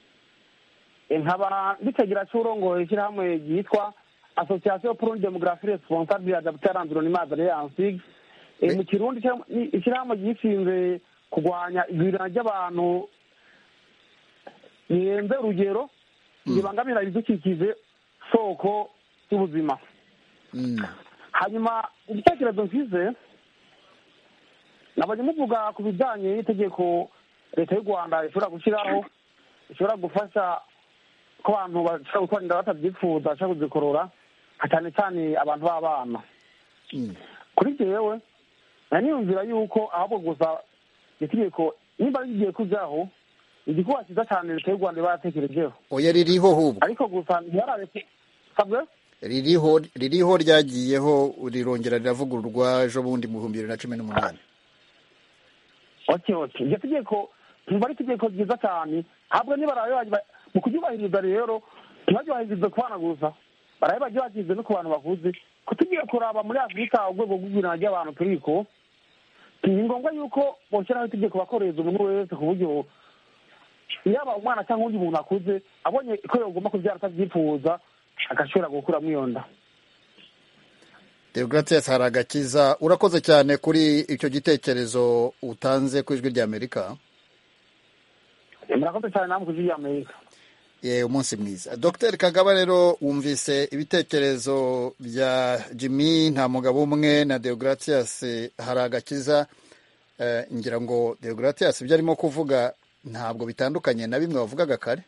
H: Nkaba bitagira cyurongo ishyirahamwe yitwa Association pour une démographie responsable adaptée à l'environnement de l'Ansig. E mu Kirundi ishyirahamwe gishinzwe kurwanya igwirana ry'abantu niyenze urugero ribangamira ibidukikije soko y'ubuzima. Hanyuma igitekerezo mfize nabonye muvuga ku bijyanye n'itegeko leta y'u Rwanda ishobora gushyiraho ishobora gufasha ko abantu bashobora gutwara inda batabyifuza bashobora kuzikorora, cyane cyane abantu b'abana. Kuri jewe naniyumvira yuko ahubwo gusa itegeko niba rigiye kujyaho igikuba cyiza cyane leta y'u Rwanda baratekerejeho.
A: Oya, ririho hubwo,
H: ariko gusa ntiyarareke kabwe
A: ririho ririho ryagiyeho rirongera riravugururwa ejo bundi mu bihumbi bibiri na cumi n'umunani.
H: Okay, okay. Iryo tegeko ntiba ari itegeko ryiza cyane, ahubwo niba barabe mu kuryubahiriza rero ntibaryubahirize ku bana gusa, barabe baryubahirize no ku bantu bakuze. Ko tugiye kuraba muri Afurika urwego rw'igwirana ry'abantu turiko, ni ngombwa yuko boshyiraho itegeko bakoreza umuntu wese ku buryo yaba umwana cyangwa undi muntu akuze abonye ko yagomba kubyara atabyifuza agashobora gukuramo iyo nda.
A: Deogratias Haragakiza, urakoze cyane kuri icyo gitekerezo utanze ku ijwi rya Amerika.
H: Murakoze cyane namwe ku ijwi rya Amerika.
A: Ye, umunsi mwiza. Docteur Kagaba, rero wumvise ibitekerezo bya Jimmy Ntamugabo umwe na Deogratias Haragakiza. Uh, ngira ngo Deogratias ibyo arimo kuvuga ntabwo bitandukanye na bimwe wavugaga kare.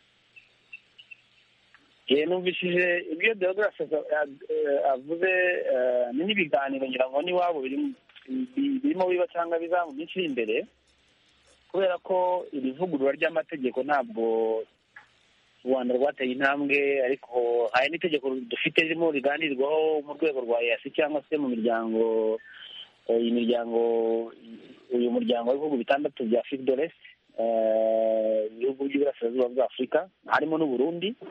D: Ye, numvishije ibyo Deogratias avuze ni n'ibiganiro ngira ngo ni wabo birimo biba cyangwa biza mu minsi imbere, kubera ko iri vugurura ry'amategeko ntabwo u Rwanda rwateye intambwe, ariko hari n'itegeko dufite ririmo riganirwaho mu rwego rwa E A C cyangwa se mu miryango iyi miryango uyu muryango w'ibihugu bitandatu bya Afrique de l'Est, ibihugu by'Iburasirazuba bwa Afurika harimo n'u Burundi.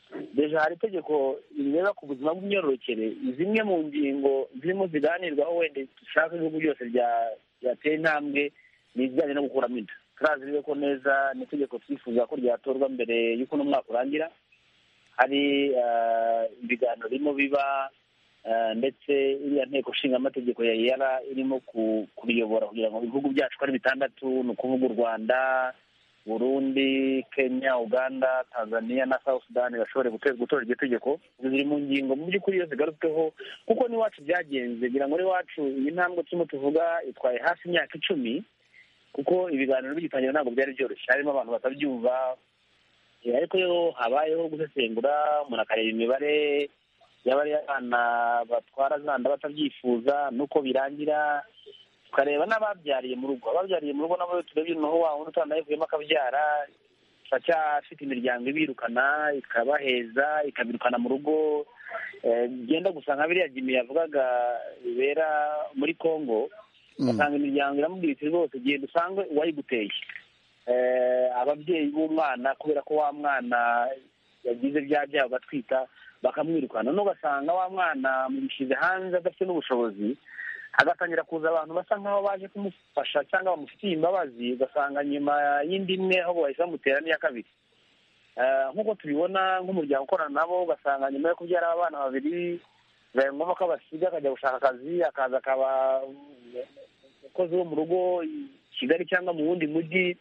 D: deja hari itegeko rireba ku buzima bw'imyororokere. Zimwe mu ngingo zirimo ziganirwaho wenda dushaka ibihugu byose byateye intambwe ni ibijyanye no gukuramo inda. turazi ko neza ni itegeko twifuza ko ryatorwa mbere y'uko uno mwaka urangira. Hari ibiganiro birimo biba ndetse iriya nteko nshinga amategeko ya yara irimo kubiyobora kugira ngo ibihugu byacu ko ari bitandatu, ni ukuvuga u Rwanda, Burundi, Kenya, Uganda, Tanzania na South Sudan bashobore gutora iryo tegeko. Ziri mu ngingo mu by'ukuri iyo zigarutsweho kuko n'iwacu byagenze, ngira ngo n'iwacu iyi ntambwe turimo tuvuga itwaye hafi imyaka icumi, kuko ibiganiro bigitangira ntabwo byari byoroshye, harimo abantu batabyumva, ariko iyo habayeho gusesengura umuntu akareba imibare y'abari abana batwara zanda batabyifuza nuko birangira, tukareba n'ababyariye mu rugo. Ababyariye mu rugo nabo turebye noneho wa wundi utanayivuyemo akabyara, turacyafite imiryango ibirukana ikabaheza ikabirukana mu rugo. Genda gusanga biriya Jimmy yavugaga bibera muri Congo, usanga imiryango iramubwira iti rwose genda usange uwayiguteye. Ababyeyi b'umwana kubera ko wa mwana yagize bya byaha ugatwita bakamwirukana, n'ugasanga wa mwana mubishyize hanze adafite n'ubushobozi, hagatangira kuza abantu basa nk'aho baje kumufasha cyangwa bamufitiye imbabazi, ugasanga nyuma y'indi imwe aho bahise bamutera n'iya kabiri. Nk'uko tubibona nk'umuryango ukorana nabo, ugasanga nyuma yo kubyara abana babiri bibaye ngombwa ko abasiga akajya gushaka akazi, akaza akaba umukozi wo mu rugo i Kigali cyangwa mu wundi mujyi,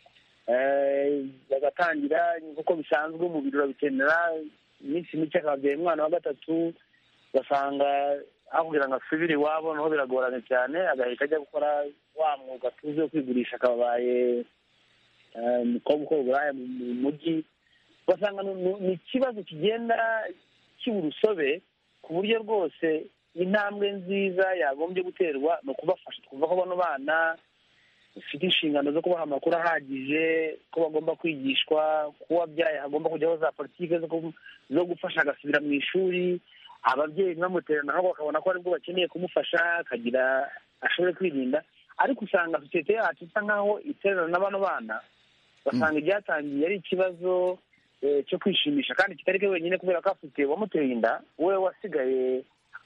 D: bagatangira nk'uko bisanzwe umubiri urabikenera, iminsi mike akabyaye umwana wa gatatu, ugasanga aho kugira ngo asubire iwabo naho biragoranye cyane, agahita ajya gukora wa mwuga tuzi wo kwigurisha, akabaye umukobwa ukora uburaya mu mujyi. Ugasanga ni ikibazo kigenda kiba urusobe ku buryo rwose intambwe nziza yagombye guterwa ni ukubafasha, twumva ko bano bana bafite inshingano zo kubaha amakuru ahagije, ko bagomba kwigishwa, ko uwabyaye hagomba kujyaho za politiki zo gufasha agasubira mu ishuri, ababyeyi bamuterana aho bakabona ko aribwo bakeneye kumufasha akagira ashobore kwirinda. Ariko usanga sosiyete yacu isa nkaho iterana na bano bana, basanga ibyatangiye ari ikibazo cyo kwishimisha kandi kitari ke wenyine, kubera ko afite uwamuteye inda, we wasigaye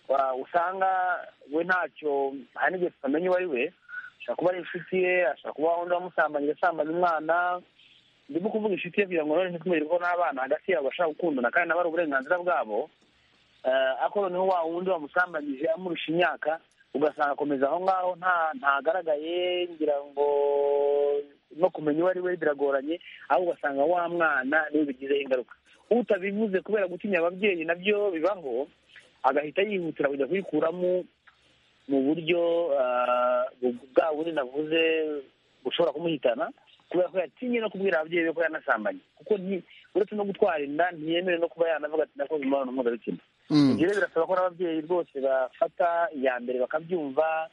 D: usanga we ntacyo, hari n'igihe tutamenya uwo ari we, ashobora kuba ari inshuti ye, ashobora kuba undi wamusambanyije asambanya umwana. Ndimo kuvuga inshuti ye kugira ngo none ntitumerere ko n'abana hagati yabo bashaka gukundana kandi nabo ari uburenganzira bwabo. Ariko noneho wa wundi wamusambanyije amurusha imyaka, ugasanga akomeza aho ngaho ntagaragaye, ngira ngo no kumenya uwo ari we biragoranye, aho ugasanga wa mwana niwe bigizeho ingaruka. Utabivuze kubera gutinya ababyeyi nabyo bibaho, agahita yihutira kujya kuyikuramo mu buryo bwa bundi navuze bushobora kumuhitana, kubera ko yatinye no kubwira ababyeyi be ko yanasambanye, kuko uretse no gutwara inda ntiyemere no kuba yanavuga ati nakoze imibonano mpuzabitsina. Ibyo rero birasaba ko n'ababyeyi rwose bafata iya mbere bakabyumva,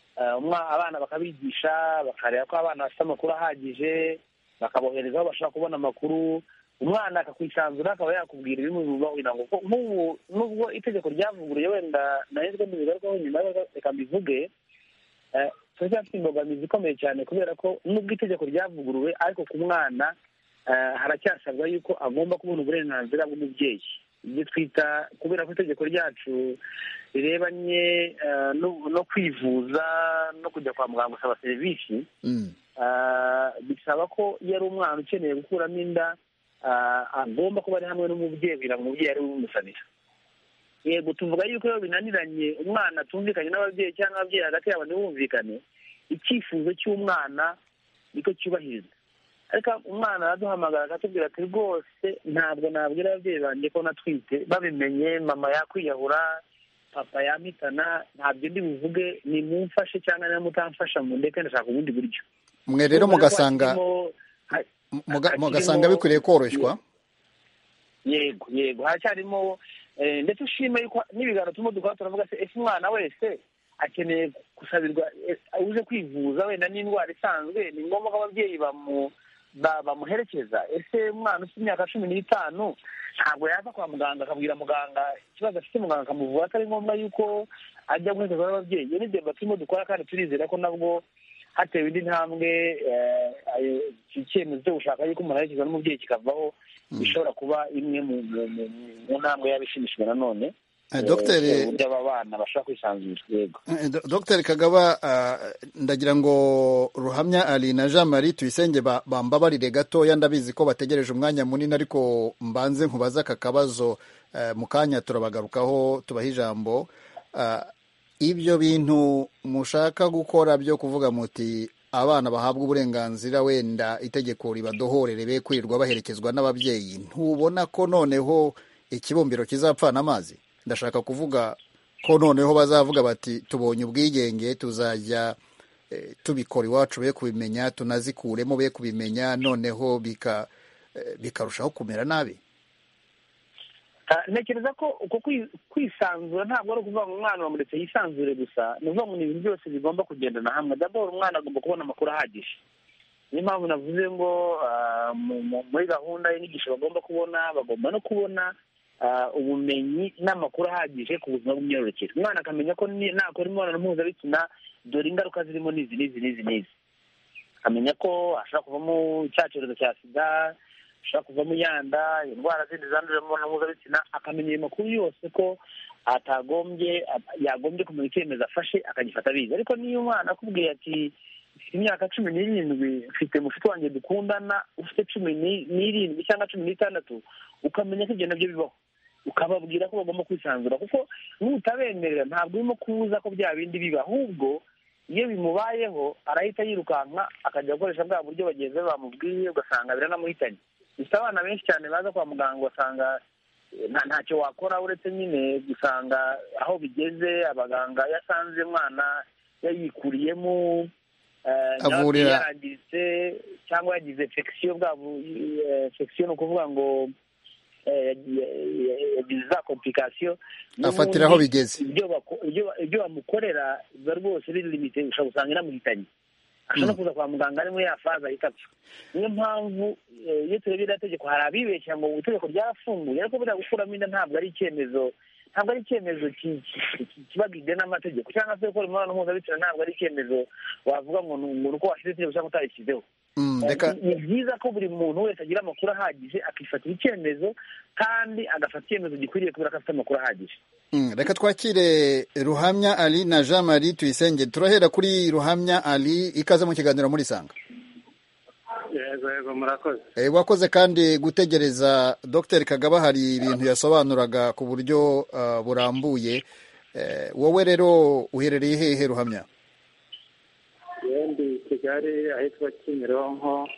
D: abana bakabigisha, bakareba ko abana bafite amakuru ahagije, bakabohereza aho bashaka kubona amakuru. Umwana akakwisanzura akaba yakubwira ibimubibaho, nk'ubu nubwo itegeko ryavuguruye wenda nahezwe ntibigarukaho nyuma reka mbivuge, turacyafite imbogamizi ikomeye cyane, kubera ko nubwo itegeko ryavuguruwe ariko ku mwana haracyasabwa yuko agomba kubona uburenganzira bw'umubyeyi, ibyo twita, kubera ko itegeko ryacu rirebanye no kwivuza no kujya kwa muganga gusaba serivisi, bisaba ko iyo ari umwana ukeneye gukuramo inda agomba kuba ari hamwe n'umubyeyi kugira ngo umubyeyi ari we umusanira. Yego tuvuga yuko iyo binaniranye umwana atumvikanye n'ababyeyi cyangwa ababyeyi hagati yabo ntibumvikane, icyifuzo cy'umwana niko cyubahirizwa. Ariko umwana araduhamagara akatubwira ati rwose ntabwo nabwira ababyeyi banjye ko natwite, babimenye mama yakwiyahura, papa yamitana, ntabyo ndi buvuge, ni mumfashe cyangwa niba mutamfasha mu ndeke ndashaka ubundi buryo.
A: Mwe rero mugasanga mugasanga bikwiriye koroshywa.
D: Yego yego haracyarimo, ndetse ushime yuko n'ibiganiro turimo dukora turavuga se ese umwana wese akeneye gusabirwa, uje kwivuza wenda n'indwara isanzwe, ni ngombwa ko ababyeyi bamuherekeza. Ese umwana ufite imyaka cumi n'itanu ntabwo yaza kwa muganga akabwira muganga ikibazo afite, muganga akamuvura, atari ngombwa yuko ajya guherekezwa n'ababyeyi. Iyo ni deba turimo dukora kandi turizera ko nabwo hatewe indi ntambwe icyemezo cyo gushaka yuko umuntu aherekezwa n'umubyeyi kikavaho bishobora kuba imwe mu ntambwe yaba ishimishijwe nanone
A: Dr
D: aba bana bashobora kwisanzura. Yego
A: Dr Kagaba, ndagira ngo Ruhamya Ali na Jean Marie Tuyisenge bambabarire gatoya, ndabizi ko bategereje umwanya munini, ariko mbanze nkubaza aka kabazo mu kanya turabagarukaho tubaha ijambo. Ibyo bintu mushaka gukora byo kuvuga muti abana bahabwa uburenganzira, wenda itegeko ribadohorere be kwirirwa baherekezwa n'ababyeyi, ntubona ko noneho ikibumbiro kizapfana amazi? Ndashaka kuvuga ko noneho bazavuga bati tubonye ubwigenge tuzajya e, tubikora iwacu be kubimenya, tunazikuremo be kubimenya, noneho bika e, bikarushaho kumera nabi.
D: Ntekereza ko uko kwisanzura ntabwo ari ukuvuga ngo umwana bamuretse yisanzure gusa, ni ukuvuga ngo ibintu byose bigomba kugendana hamwe. D'abord umwana agomba kubona amakuru ahagije, niyo mpamvu navuze ngo muri gahunda y'inyigisho bagomba kubona bagomba no kubona ubumenyi n'amakuru ahagije ku buzima bw'imyororokere. Umwana akamenya ko nakora imibonano mpuzabitsina dore ingaruka zirimo n'izi n'izi n'izi n'izi, akamenya ko ashobora kuvamo cya cyorezo cya sida, ashobora kuvamo yanda, indwara zindi zandurira mu mibonano mpuzabitsina, akamenya ayo makuru yose ko atagombye yagombye kumenya icyemezo afashe akagifata abizi. Ariko niyo umwana akubwiye ati ufite imyaka cumi n'irindwi, ufite mushiki wanjye dukundana ufite cumi n'irindwi cyangwa cumi n'itandatu, ukamenya ko ibyo nabyo bibaho, ukababwira ko bagomba kwisanzura, kuko n'utabemerera ntabwo urimo kubuza ko bya bindi biba, ahubwo iyo bimubayeho arahita yirukanka akajya gukoresha bwa buryo bagenzi be bamubwiye, ugasanga biranamuhitanye. Gusa abana benshi cyane baza kwa muganga ugasanga ntacyo wakora uretse nyine gusanga aho bigeze abaganga yasanze mwana yayikuriyemo
A: avurira
D: yarangiritse cyangwa yagize infection, bwa infection ni ukuvuga ngo yagize za complication,
A: afatira aho bigeze,
D: ibyo bamukorera biba rwose biri limite, ushobora gusanga inamuhitanye, ashobora kuza kwa muganga arimo yafaza ahita apfa. Niyo mpamvu iyo turebye iriya tegeko hari abibeshya ngo itegeko ryarafunguye, ariko buriya gukuramo inda ntabwo ari icyemezo ntabwo ari icyemezo kibagide n'amategeko, cyangwa se gukora imibonano mpuzabitsina ntabwo ari icyemezo wavuga ngo ni uko washyize itegeko cyangwa utarishyizeho. Ni byiza ko buri muntu wese agira amakuru ahagije akifatira icyemezo, kandi agafata icyemezo gikwiriye kubera ko afite amakuru ahagije.
A: Reka twakire Ruhamya Ali na Jean Marie Tuyisenge. Turahera kuri Ruhamya Ali, ikaze mu kiganiro muri Sanga.
C: Yego yego murakoze.
A: Eh wakoze kandi gutegereza Dr Kagaba, hari ibintu yasobanuraga ku buryo uh, burambuye. Eh, wowe rero uherereye hehe Ruhamya?
C: Yendi Kigali ahitwa Kimironko.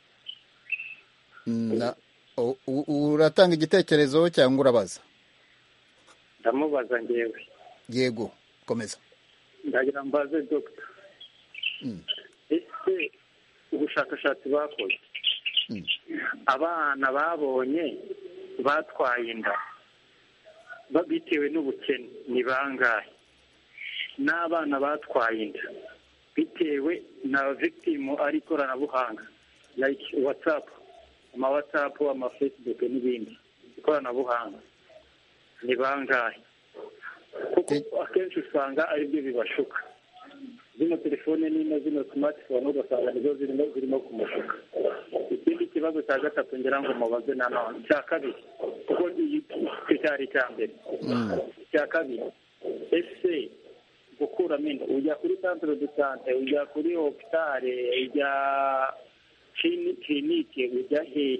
A: Na uratanga igitekerezo cyangwa urabaza?
C: Ndamubaza ngewe.
A: Yego, komeza.
C: Ndagira mbaze Dr. Mm. Ese ubushakashatsi bakoze mm. abana babonye batwaye inda bitewe n'ubukene ni bangahe? N'abana batwaye inda bitewe na victim ari ikoranabuhanga like WhatsApp, ama WhatsApp, ama Facebook n'ibindi ikoranabuhanga ni bangahe? Kuko akenshi usanga ari byo bibashuka, zino telefone nino zino smartphone ugasanga nizo zirimo zirimo kumushuka. Ikindi kibazo cya gatatu ngira ngo mubaze nanone cya kabiri, kuko cyari cya mbere cya kabiri, ese gukuramo inda ujya kuri centre de santé, ujya kuri hopitale, ujya clinique, ujya hehe?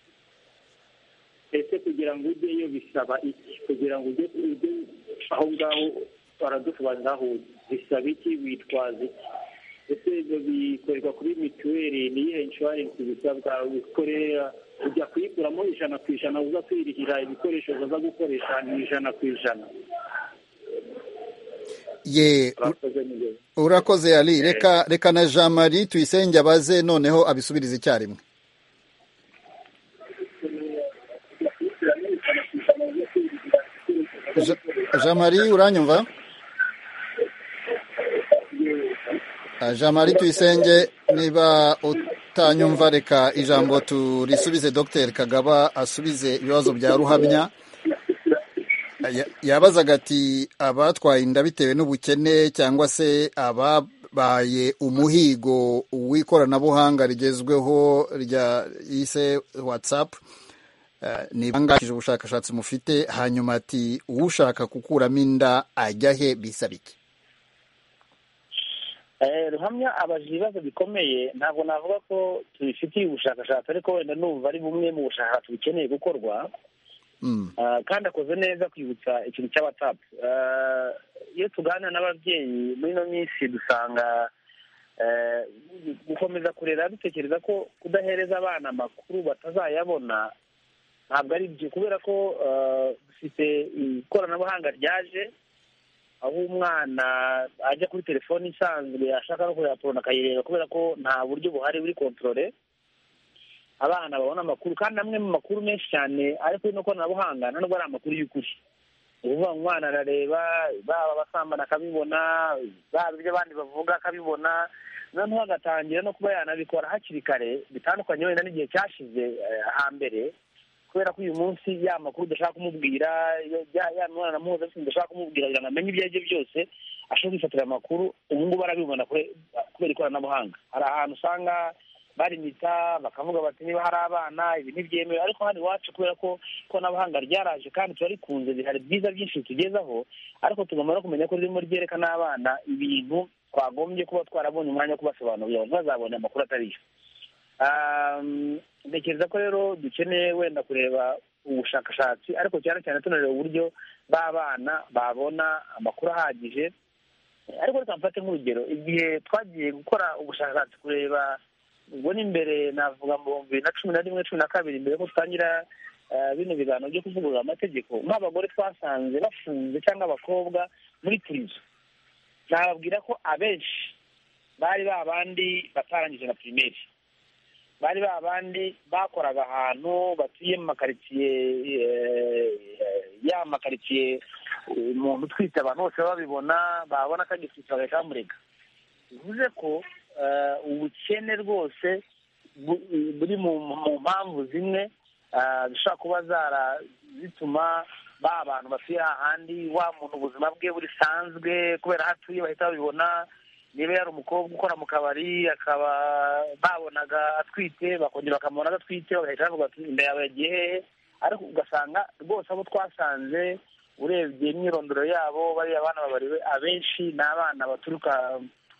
C: Ese kugira ngo ujyeyo bisaba iki? Kugira ngo ujye aho ngaho baradusobanurira aho bisaba iki, witwaza iki? Ese ibyo bikorerwa kuri mituweli, niyihe insurance bisabwa? Wikorera ujya kuyikuramo ijana ku ijana, uza kwirihira ibikoresho uza gukoresha ni ijana ku ijana?
A: Ye urakoze Ali. Reka reka na Jean Marie Tuyisenge abaze noneho abisubirize icyarimwe. Jean Marie uranyumva? Jean Marie Tuyisenge, niba utanyumva reka ijambo turisubize Dr Kagaba asubize ibibazo bya Ruhamya. Yabazaga ati abatwaye inda bitewe n'ubukene cyangwa se aba habaye umuhigo w'ikoranabuhanga rigezweho rya ise watsapu, ni bangashije ubushakashatsi mufite, hanyuma ati ushaka gukuramo inda ajya he, bisaba iki?
D: Ruhamya abajije ibibazo bikomeye, ntabwo navuga ko tubifitiye ubushakashatsi, ariko wenda numva ari bumwe mu bushakashatsi bukeneye gukorwa. Kandi akoze neza kwibutsa ikintu cya watsapu. Iyo tuganira n'ababyeyi muri ino minsi dusanga gukomeza kurera dutekereza ko kudahereza abana amakuru batazayabona ntabwo ari byo, kubera ko dufite ikoranabuhanga ryaje, aho umwana ajya kuri telefoni isanzwe ashaka no kureba porno akayireba, kubera ko nta buryo buhari buri kontorore abana babona amakuru. Kandi amwe mu makuru menshi cyane ariko no koranabuhanga ntabwo ari amakuru y'ukuri. Uvuga umwana arareba, baba abasambana akabibona, baba ibyo abandi bavuga akabibona, noneho agatangira no kuba yanabikora hakiri kare, bitandukanye wenda n'igihe cyashize hambere, kubera ko uyu munsi ya makuru udashaka kumubwira, ya mwana mpuzabitsina udashaka kumubwira kugira ngo amenye ibyo ari byo byose, ashobora kwifatira amakuru. Ubu ngubu arabibona kubera ikoranabuhanga. Hari ahantu usanga barimita bakavuga bati niba hari abana ibi ntibyemewe, ariko hano iwacu kubera ko ikoranabuhanga ryaraje kandi turarikunze, bihari byiza byinshi tugezaho, ariko tugomba no kumenya ko ririmo ryerekana abana ibintu twagombye kuba twarabonye umwanya wo kubasobanurira, ntibazabone amakuru atariyo. Ntekereza ko rero dukeneye wenda kureba ubushakashatsi, ariko cyane cyane tunareba uburyo b'abana babona amakuru ahagije. Ariko reka mfate nk'urugero, igihe twagiye gukora ubushakashatsi kureba ubwo ni imbere, navuga mu bibiri na cumi na rimwe cumi na kabiri, mbere ko dutangira bino biganiro byo kuvugurura amategeko, nk'abagore twasanze bafunze cyangwa abakobwa muri purizo, nababwira ko abenshi bari babandi batarangije na pirimeri, bari babandi bakoraga ahantu batuye mu makaritsiye, ya makaritsiye umuntu utwite abantu bose babibona, babona ko agifite bagahita bamurega. bivuze ko ubukene rwose buri mu mpamvu zimwe zishobora kuba zara zituma ba abantu batuye ahandi, wa muntu ubuzima bwe burisanzwe kubera aho atuye bahita babibona. Niba yari umukobwa ukora mu kabari akaba babonaga atwite, bakongera bakamubona adatwite, bagahita bavuga ati inda yawe yagiye hehe. Ariko ugasanga rwose abo twasanze urebye imyirondoro yabo, bariya abana babariwe abenshi ni abana baturuka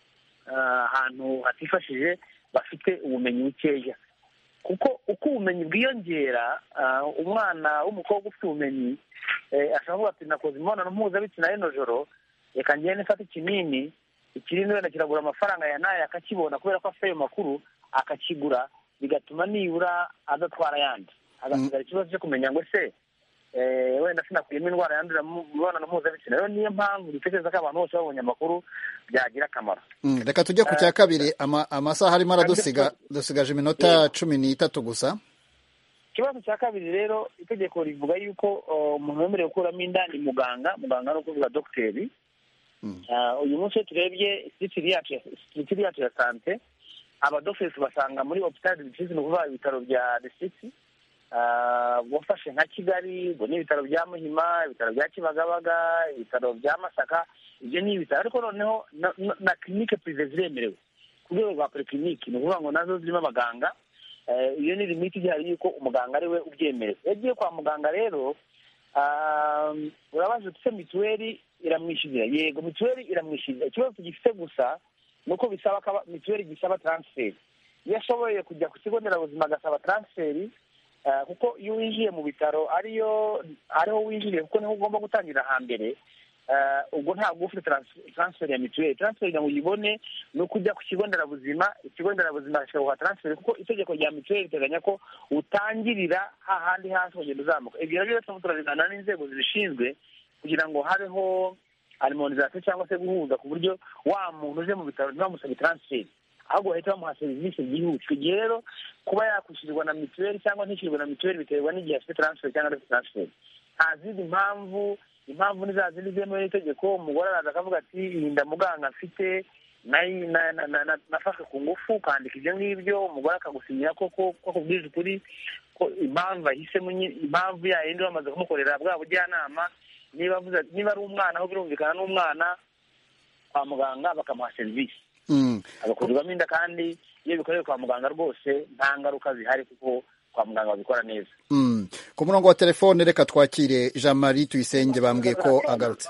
D: ahantu hatifashije, bafite ubumenyi bukeya. Kuko uko ubumenyi bwiyongera, umwana w'umukobwa ufite ubumenyi ashobora kuvuga ati nakoze imibonano mpuzabitsina y'ino joro, reka ngende mfate ikinini, ikirindi wenda kiragura amafaranga ya nayo akakibona kubera ko afite ayo makuru akakigura, bigatuma nibura adatwara ayandi, agasigara ikibazo cyo kumenya ngo ese wenda sinakuyemo indwara yandurira mu mibonano mpuzabitsina. Rero niyo mpamvu dutekereza ko abantu bose babonye amakuru byagira akamaro.
A: Reka tujye ku cya kabiri, amasaha arimo aradusiga, dusigaje iminota cumi n'itatu gusa.
D: Ikibazo cya kabiri rero, itegeko rivuga yuko umuntu wemerewe gukuramo inda ni muganga, muganga no kuvuga dogiteri. Uyu munsi iyo turebye sitiri yacu ya sante, abadogiteri basanga muri hopitali disitirigiti, ni ukuvuga ibitaro bya disitirigiti, wafashe nka Kigali, ubwo ni ibitaro bya Muhima, ibitaro bya Kibagabaga, ibitaro bya Masaka. Ibyo ni ibitaro, ariko noneho na kilinike purive ziremerewe ku rwego rwa porikilinike, ni ukuvuga ngo nazo zirimo abaganga. Iyo ni limiti igihari yuko umuganga ari we ubyemerewe. Iyo agiye kwa muganga rero, urabaza uti mituweli iramwishyurira? Yego, mituweli iramwishyurira. Ikibazo tugifite gusa ni uko bisaba mituweli gisaba taransiferi. Iyo ashoboye kujya ku kigo nderabuzima agasaba taransiferi, kuko iyo winjiye mu bitaro ariyo ariho winjiriye, kuko niho ugomba gutangira hambere, ubwo ntabwo ufite taransiferi ya mituweli. Taransiferi ngo uyibone ni uko ujya ku kigo nderabuzima, ikigo nderabuzima kikaguha taransiferi, kuko itegeko rya mituweli riteganya ko utangirira hahandi hasi kugenda uzamuka. Ibyo rero turimo turabigana n'inzego zibishinzwe kugira ngo habeho harmonizasiyo cyangwa se guhuza, ku buryo wa muntu uje mu bitaro ntibamusabe taransiferi, ahubwo bahita bamuha serivisi byihuse. Igihe rero kuba yakwishyurirwa na mituweli cyangwa ntishyurirwa na mituweli biterwa n'igihe afite taransiferi cyangwa adafite taransiferi. Nta zindi mpamvu, impamvu ni za zindi zemewe n'itegeko. Umugore araza akavuga ati iyi nda muganga afite nafashwe ku ngufu, ukandika ibyo ngibyo, umugore akagusinyira ko akubwije ukuri ko impamvu ahisemo, impamvu yayindi bamaze kumukorera bwa bujyanama. Niba ari umwana, aho birumvikana n'umwana, kwa muganga bakamuha serivisi. agakurirwamo inda kandi iyo bikorewe kwa muganga rwose nta ngaruka zihari kuko kwa muganga babikora neza.
A: Ku murongo wa telefone reka twakire Jean Marie Tuyisenge bambwiye ko agarutse.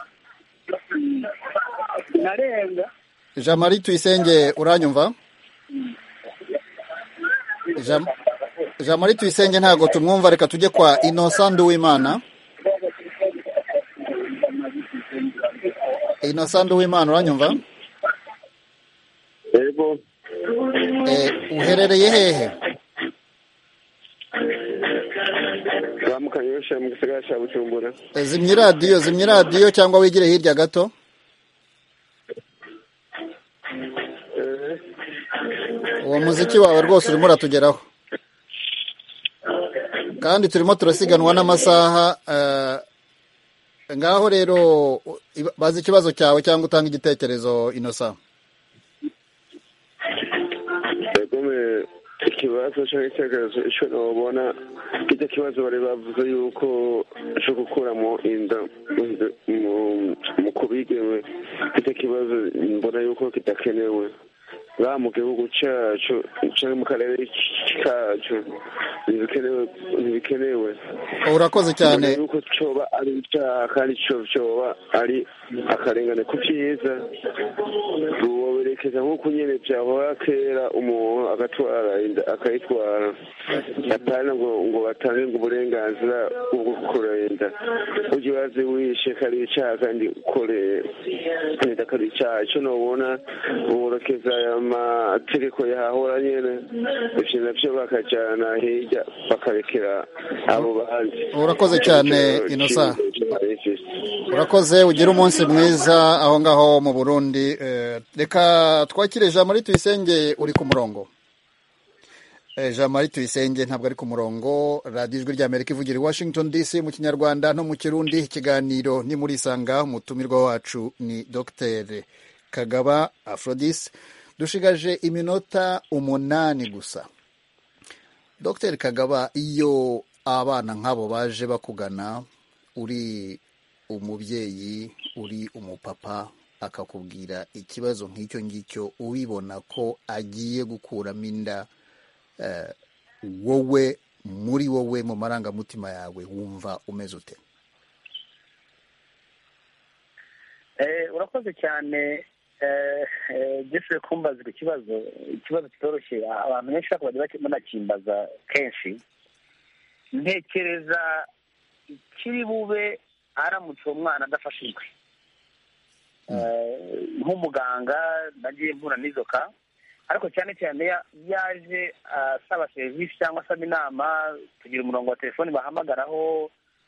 G: narenga
A: Jean Marie Tuyisenge uranyumva? Jean Jean Marie Tuyisenge ntago tumwumva, reka tujye kwa Innocent Uwimana. Innocent Uwimana uranyumva?
I: Yego.
A: Eh uherereye hehe?
I: Bamukanyosha mu gisagara cya Bujumbura.
A: Zimya radio, zimya radio cyangwa wigire hirya gato. Uwo muziki wawe rwose urimo uratugeraho. Kandi turimo turasiganwa n'amasaha. Ngaho rero bazi ikibazo cyawe cyangwa utanga igitekerezo Innocent.
I: Yegome ikibazo cyangwa icyegerezo icyo nobona kijya kibazo bari bavuze yuko cyo gukuramo inda mu kubigewe kijya kibazo mbona yuko kidakenewe ba mu gihugu cyacu cyangwa mu karere kacu ntibikenewe ntibikenewe.
A: Urakoze cyane.
I: Yuko cyoba ari icyaha kandi cyoba ari akarengane ku byiza ruwerekeza nk'uko nyine byahora kera umuntu agatwara inda akayitwara atari ngo ngo batange ngo uburenganzira bwo gukora inda ujye wazi wishe kari icyaha kandi ukoreye inda kari icyaha cyo nobona uburekeza amategeko yahahora nyine ibyo nabyo bakajyana hirya bakarekera abo bandi.
A: Urakoze cyane Innocent. Urakoze ugira umunsi mwiza aho ngaho mu Burundi. Reka twakire Jean Marie Tuyisenge uri ku murongo. Jean Marie Tuyisenge ntabwo ari ku murongo. Radio Ijwi ry'Amerika ivugira i Washington D C mu Kinyarwanda no mu Kirundi. Ikiganiro ni muri Sanga, umutumirwa wacu ni Docteur Kagaba Aphrodis. Dushigaje iminota umunani gusa. Docteur Kagaba, iyo abana nk'abo baje bakugana, uri umubyeyi, uri umupapa, akakubwira ikibazo nk'icyo ngicyo, ubibona ko agiye gukuramo inda, wowe muri wowe mu marangamutima yawe wumva umeze ute?
D: Urakoze cyane Jeffrey kumbaza ikibazo ikibazo kitoroshye abantu benshi bajya banakimbaza kenshi. Ntekereza ikiri bube aramutse uwo mwana adafashijwe nk'umuganga nagiye mpura n'izoka, ariko cyane cyane yaje asaba serivisi cyangwa asaba inama, tugira umurongo wa telefoni bahamagaraho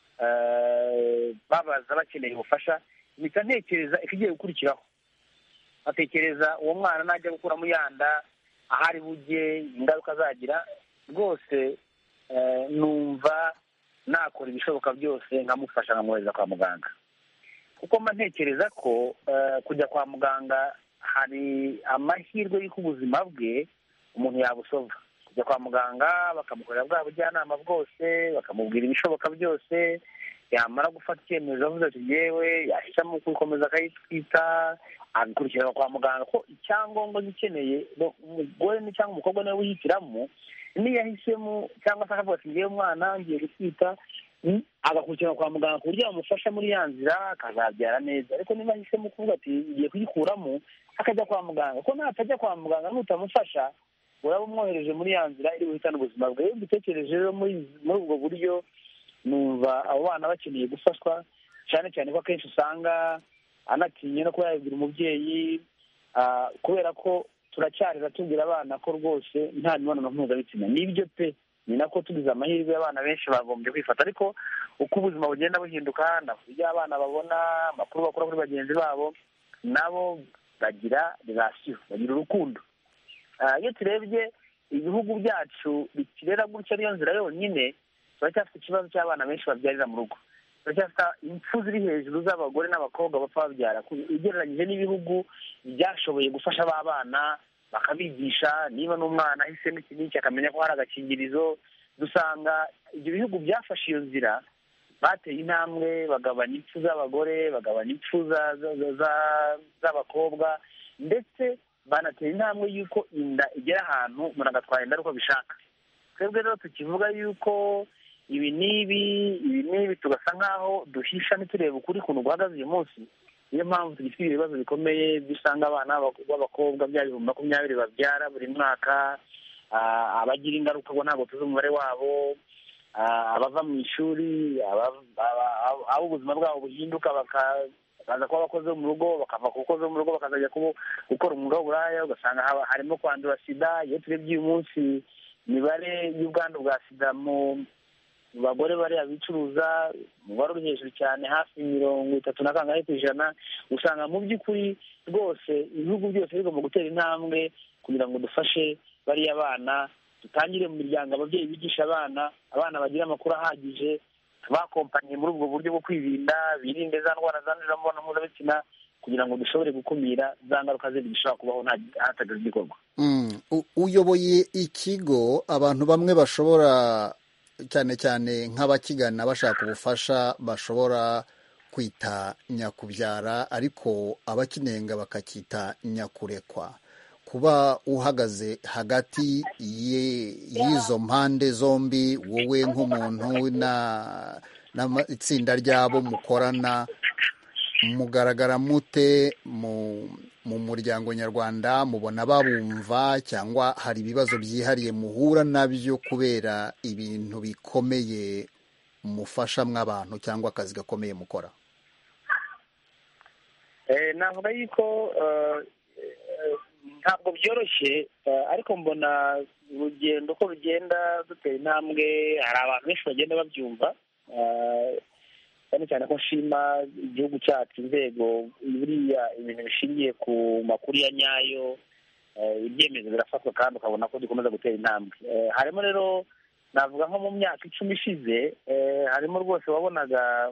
D: babaza bakeneye ubufasha. mpita ntekereza ikigiye gukurikiraho, atekereza uwo mwana najya gukura mu yanda ahari bujye ingaruka azagira. Rwose numva nakora ibishoboka byose nkamufasha nkamwohereza kwa muganga, kuko mba ntekereza ko kujya kwa muganga hari amahirwe y'uko ubuzima bwe umuntu yabusova. Kujya kwa muganga bakamukorera bwa bujyanama bwose, bakamubwira ibishoboka byose, yamara gufata icyemezo avuze ati yewe yashyiramo gukomeza akayitwita, agakurikirana kwa muganga ko icyangombwa gikeneye umugore ni cyangwa umukobwa nawe wihitiramo, niyo yahisemo cyangwa se akavuga ati ngewe umwana ngiye gutwita, agakurikirana kwa muganga ku buryo yamufasha muri ya nzira akazabyara neza. Ariko niba yahisemo kuvuga ati ngiye kuyikuramo, akajya kwa muganga, ko natajya kwa muganga nutamufasha uraba umwohereje muri ya nzira iri guhitana ubuzima bwe. Iyo mbitekereje rero muri ubwo buryo numva abo bana bakeneye gufashwa, cyane cyane ko akenshi usanga anatinye no kuba yabibwira umubyeyi, kubera ko turacyarira tubwira abana ko rwose nta mibonano mpuzabitsina. Nibyo pe, ni nako tugize amahirwe abana benshi bagombye kwifata, ariko uko ubuzima bugenda buhinduka ibyo abana babona, amakuru bakora kuri bagenzi babo, nabo bagira relasiyo, bagira urukundo. Iyo turebye ibihugu byacu bikirera gutya niyo nzira yonyine, turacyafite ikibazo cy'abana benshi babyarira mu rugo. Turacyafite impfu ziri hejuru z'abagore n'abakobwa bapfa babyara, ugereranyije n'ibihugu byashoboye gufasha aba bana bakabigisha. Niba n'umwana ahisemo iki n'iki akamenya ko hari agakingirizo, dusanga ibyo bihugu byafashe iyo nzira, bateye intambwe, bagabanya impfu z'abagore, bagabanya impfu z'abakobwa, ndetse banatera intambwe y'uko inda igera ahantu umuntu agatwara inda ari uko bishaka. Twebwe rero tukivuga y'uko ibi n'ibi ibi n'ibi tugasa nk'aho duhisha ntiturebe ukuri kuntu guhagaze uyu munsi. Niyo mpamvu tugifite ibibazo bikomeye dusanga abana b'abakobwa bya bihumbi makumyabiri babyara buri mwaka, abagira ingaruka ngo ntabwo tuzi umubare wabo, abava mu ishuri, abo ubuzima bwabo buhinduka bakaza kuba abakozi bo mu rugo, bakava ku bakozi bo mu rugo bakazajya gukora umwuga w'uburaya, ugasanga harimo kwandura sida. Iyo turebye uyu munsi imibare y'ubwandu bwa sida mu bagore bariya bicuruza umubare uri hejuru cyane, hafi mirongo itatu na kangahe ku ijana. Usanga mu by'ukuri rwose ibihugu byose bigomba gutera intambwe kugira ngo dufashe bariya bana, dutangire mu miryango ababyeyi bigisha abana, abana bagira amakuru ahagije, bakompanye muri ubwo buryo bwo kwirinda, birinde za ndwara zandurira mu mibonano mpuzabitsina kugira ngo dushobore gukumira za ngaruka zindi zishobora kubaho hatagize igikorwa.
A: Uyoboye ikigo, abantu bamwe bashobora cyane cyane nk'abakigana bashaka ubufasha bashobora kwita nyakubyara, ariko abakinenga bakacyita nyakurekwa. Kuba uhagaze hagati y'izo mpande zombi, wowe nk'umuntu n'itsinda ry'abo mukorana, mugaragara mute mu muryango nyarwanda? mubona babumva cyangwa hari ibibazo byihariye muhura nabyo kubera ibintu bikomeye mufasha mw'abantu cyangwa akazi gakomeye mukora?
D: navuga yuko ntabwo byoroshye, ariko mbona urugendo uko rugenda dutera intambwe, hari abantu benshi bagenda babyumva, cyane cyane ko nshima igihugu cyacu, inzego, buriya ibintu bishingiye ku makuru ya nyayo, ibyemezo birafatwa kandi ukabona ko dukomeza gutera intambwe. Harimo rero navuga nko mu myaka icumi ishize, harimo rwose wabonaga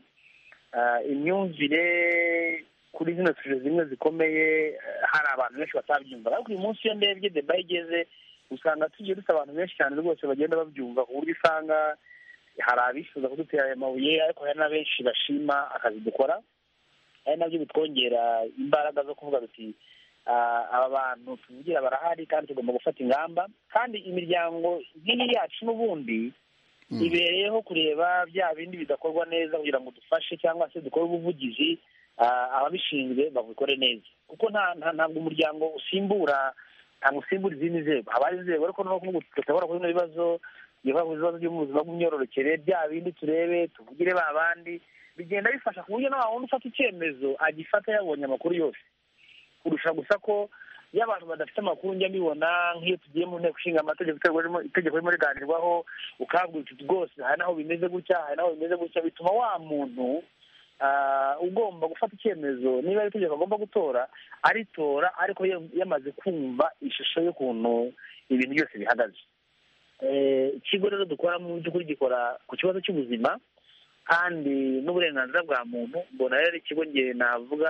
D: imyumvire kuri zino suje zimwe zikomeye, hari abantu benshi batabyumva, ariko uyu munsi iyo ndebye deba igeze usanga tugiye dufite abantu benshi cyane rwose bagenda babyumva, ku buryo usanga hari abifuza kudutera aya mabuye, ariko hari na benshi bashima akazi dukora. ari nabyo bitwongera imbaraga zo kuvuga duti aba bantu tuvugira barahari kandi tugomba gufata ingamba, kandi imiryango nk'iyi yacu n'ubundi ibereyeho kureba bya bindi bidakorwa neza kugira ngo dufashe cyangwa se dukore ubuvugizi, ababishinzwe babikore neza, kuko ntabwo umuryango usimbura ntabwo usimbura izindi nzego, haba hari inzego ariko no kuvuga tutabona kuri bino bibazo ibibazo byo mu buzima bw'imyororokere, bya bindi turebe tuvugire ba bandi, bigenda bifasha ku buryo nawe wundi ufata icyemezo agifata yabonye amakuru yose, kurusha gusa ko iyo abantu badafite amakuru njya mbibona nk'iyo tugiye mu nteko ishinga amategeko itegeko ririmo riganirwaho ukabwira uti rwose hari naho bimeze gutya hari naho bimeze gutya, bituma wa muntu ugomba gufata icyemezo niba ari itegeko agomba gutora aritora ariko yamaze kumva ishusho y'ukuntu ibintu byose bihagaze. Ikigo rero dukora mu by'ukuri gikora ku kibazo cy'ubuzima kandi n'uburenganzira bwa muntu, mbona rero ikigo nge navuga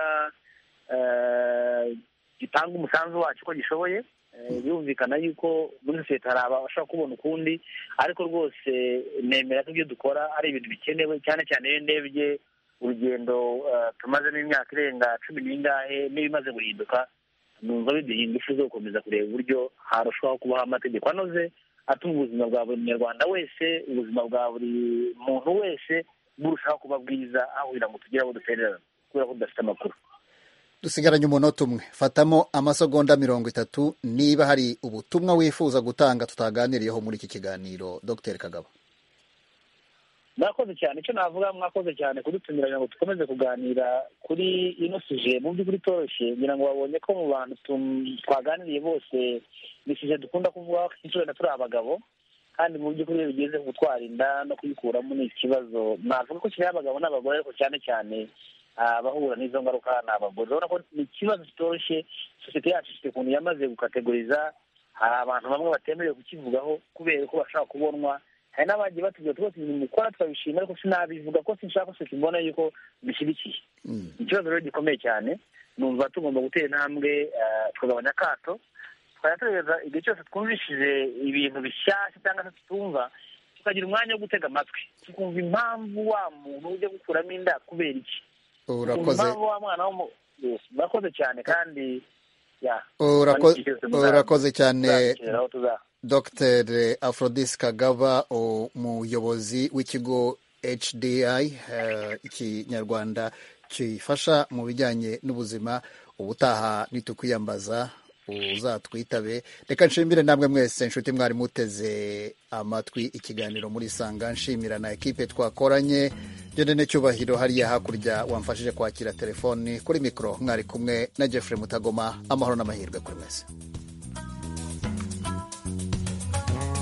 D: gitanga umusanzu wacu uko gishoboye. Birumvikana yuko muri sosiyete hari abashobora kubona ukundi, ariko rwose nemera ko ibyo dukora ari ibintu bikenewe, cyane cyane iyo ndebye urugendo tumazemo imyaka irenga cumi n'ingahe n'ibimaze guhinduka, numva biduha ingufu zo gukomeza kureba uburyo harushaho kubaho amategeko anoze atuma ubuzima bwa buri munyarwanda wese, ubuzima bwa buri muntu wese burushaho kuba bwiza, aho kugira ngo tugire abo dutererana kubera ko tudafite amakuru.
A: Dusigaranye umunota umwe, fatamo amasegonda mirongo itatu niba hari ubutumwa wifuza gutanga tutaganiriyeho muri iki kiganiro. Dr Kagabo.
D: Mwakoze cyane, icyo navuga mwakoze cyane kudutumira ngo dukomeze kuganira kuri ino suje mu by'ukuri itoroshye, ngira ngo babonye ko mu bantu twaganiriye bose ni suje dukunda kuvuga inshuro na turi abagabo, kandi mu by'ukuri iyo bigeze ku gutwara inda no kuyikuramo ni ikibazo navuga ko kiri abagabo n'abagore, ariko cyane cyane abahura n'izo ngaruka ni abagore. urabona ko ni ikibazo kitoroshye, sosiyete yacu ifite ukuntu yamaze gukategoriza, hari abantu bamwe batemerewe kukivugaho kubera ko bashaka kubonwa, hari n'abagiye batubwira rwose ibintu mukora twabishima ariko sinabivuga ko sinshaka ko tukibona yuko bishyigikiye. Ikibazo rero gikomeye cyane, numva tugomba gutera intambwe tukagabanya akato, twajya tureba igihe cyose twumvishije ibintu bishyashya cyangwa se tutumva, tukagira umwanya wo gutega amatwi tukumva impamvu wa muntu ujya gukuramo inda kubera iki,
A: urakoze
D: impamvu wa mwana urakoze cyane, kandi
A: urakoze cyane Dr Aphrodis Kagaba, umuyobozi w'ikigo H D I ikinyarwanda kifasha mu bijyanye n'ubuzima. Ubutaha nitukwiyambaza uzatwitabe. Reka nshimire namwe mwese inshuti mwari muteze amatwi ikiganiro muri Sanga. Nshimira na ekipe twakoranye, Jodene Cyubahiro hariya hakurya wamfashije kwakira telefoni. Kuri mikoro mwari kumwe na Jeffrey Mutagoma. Amahoro n'amahirwe kuri mwese.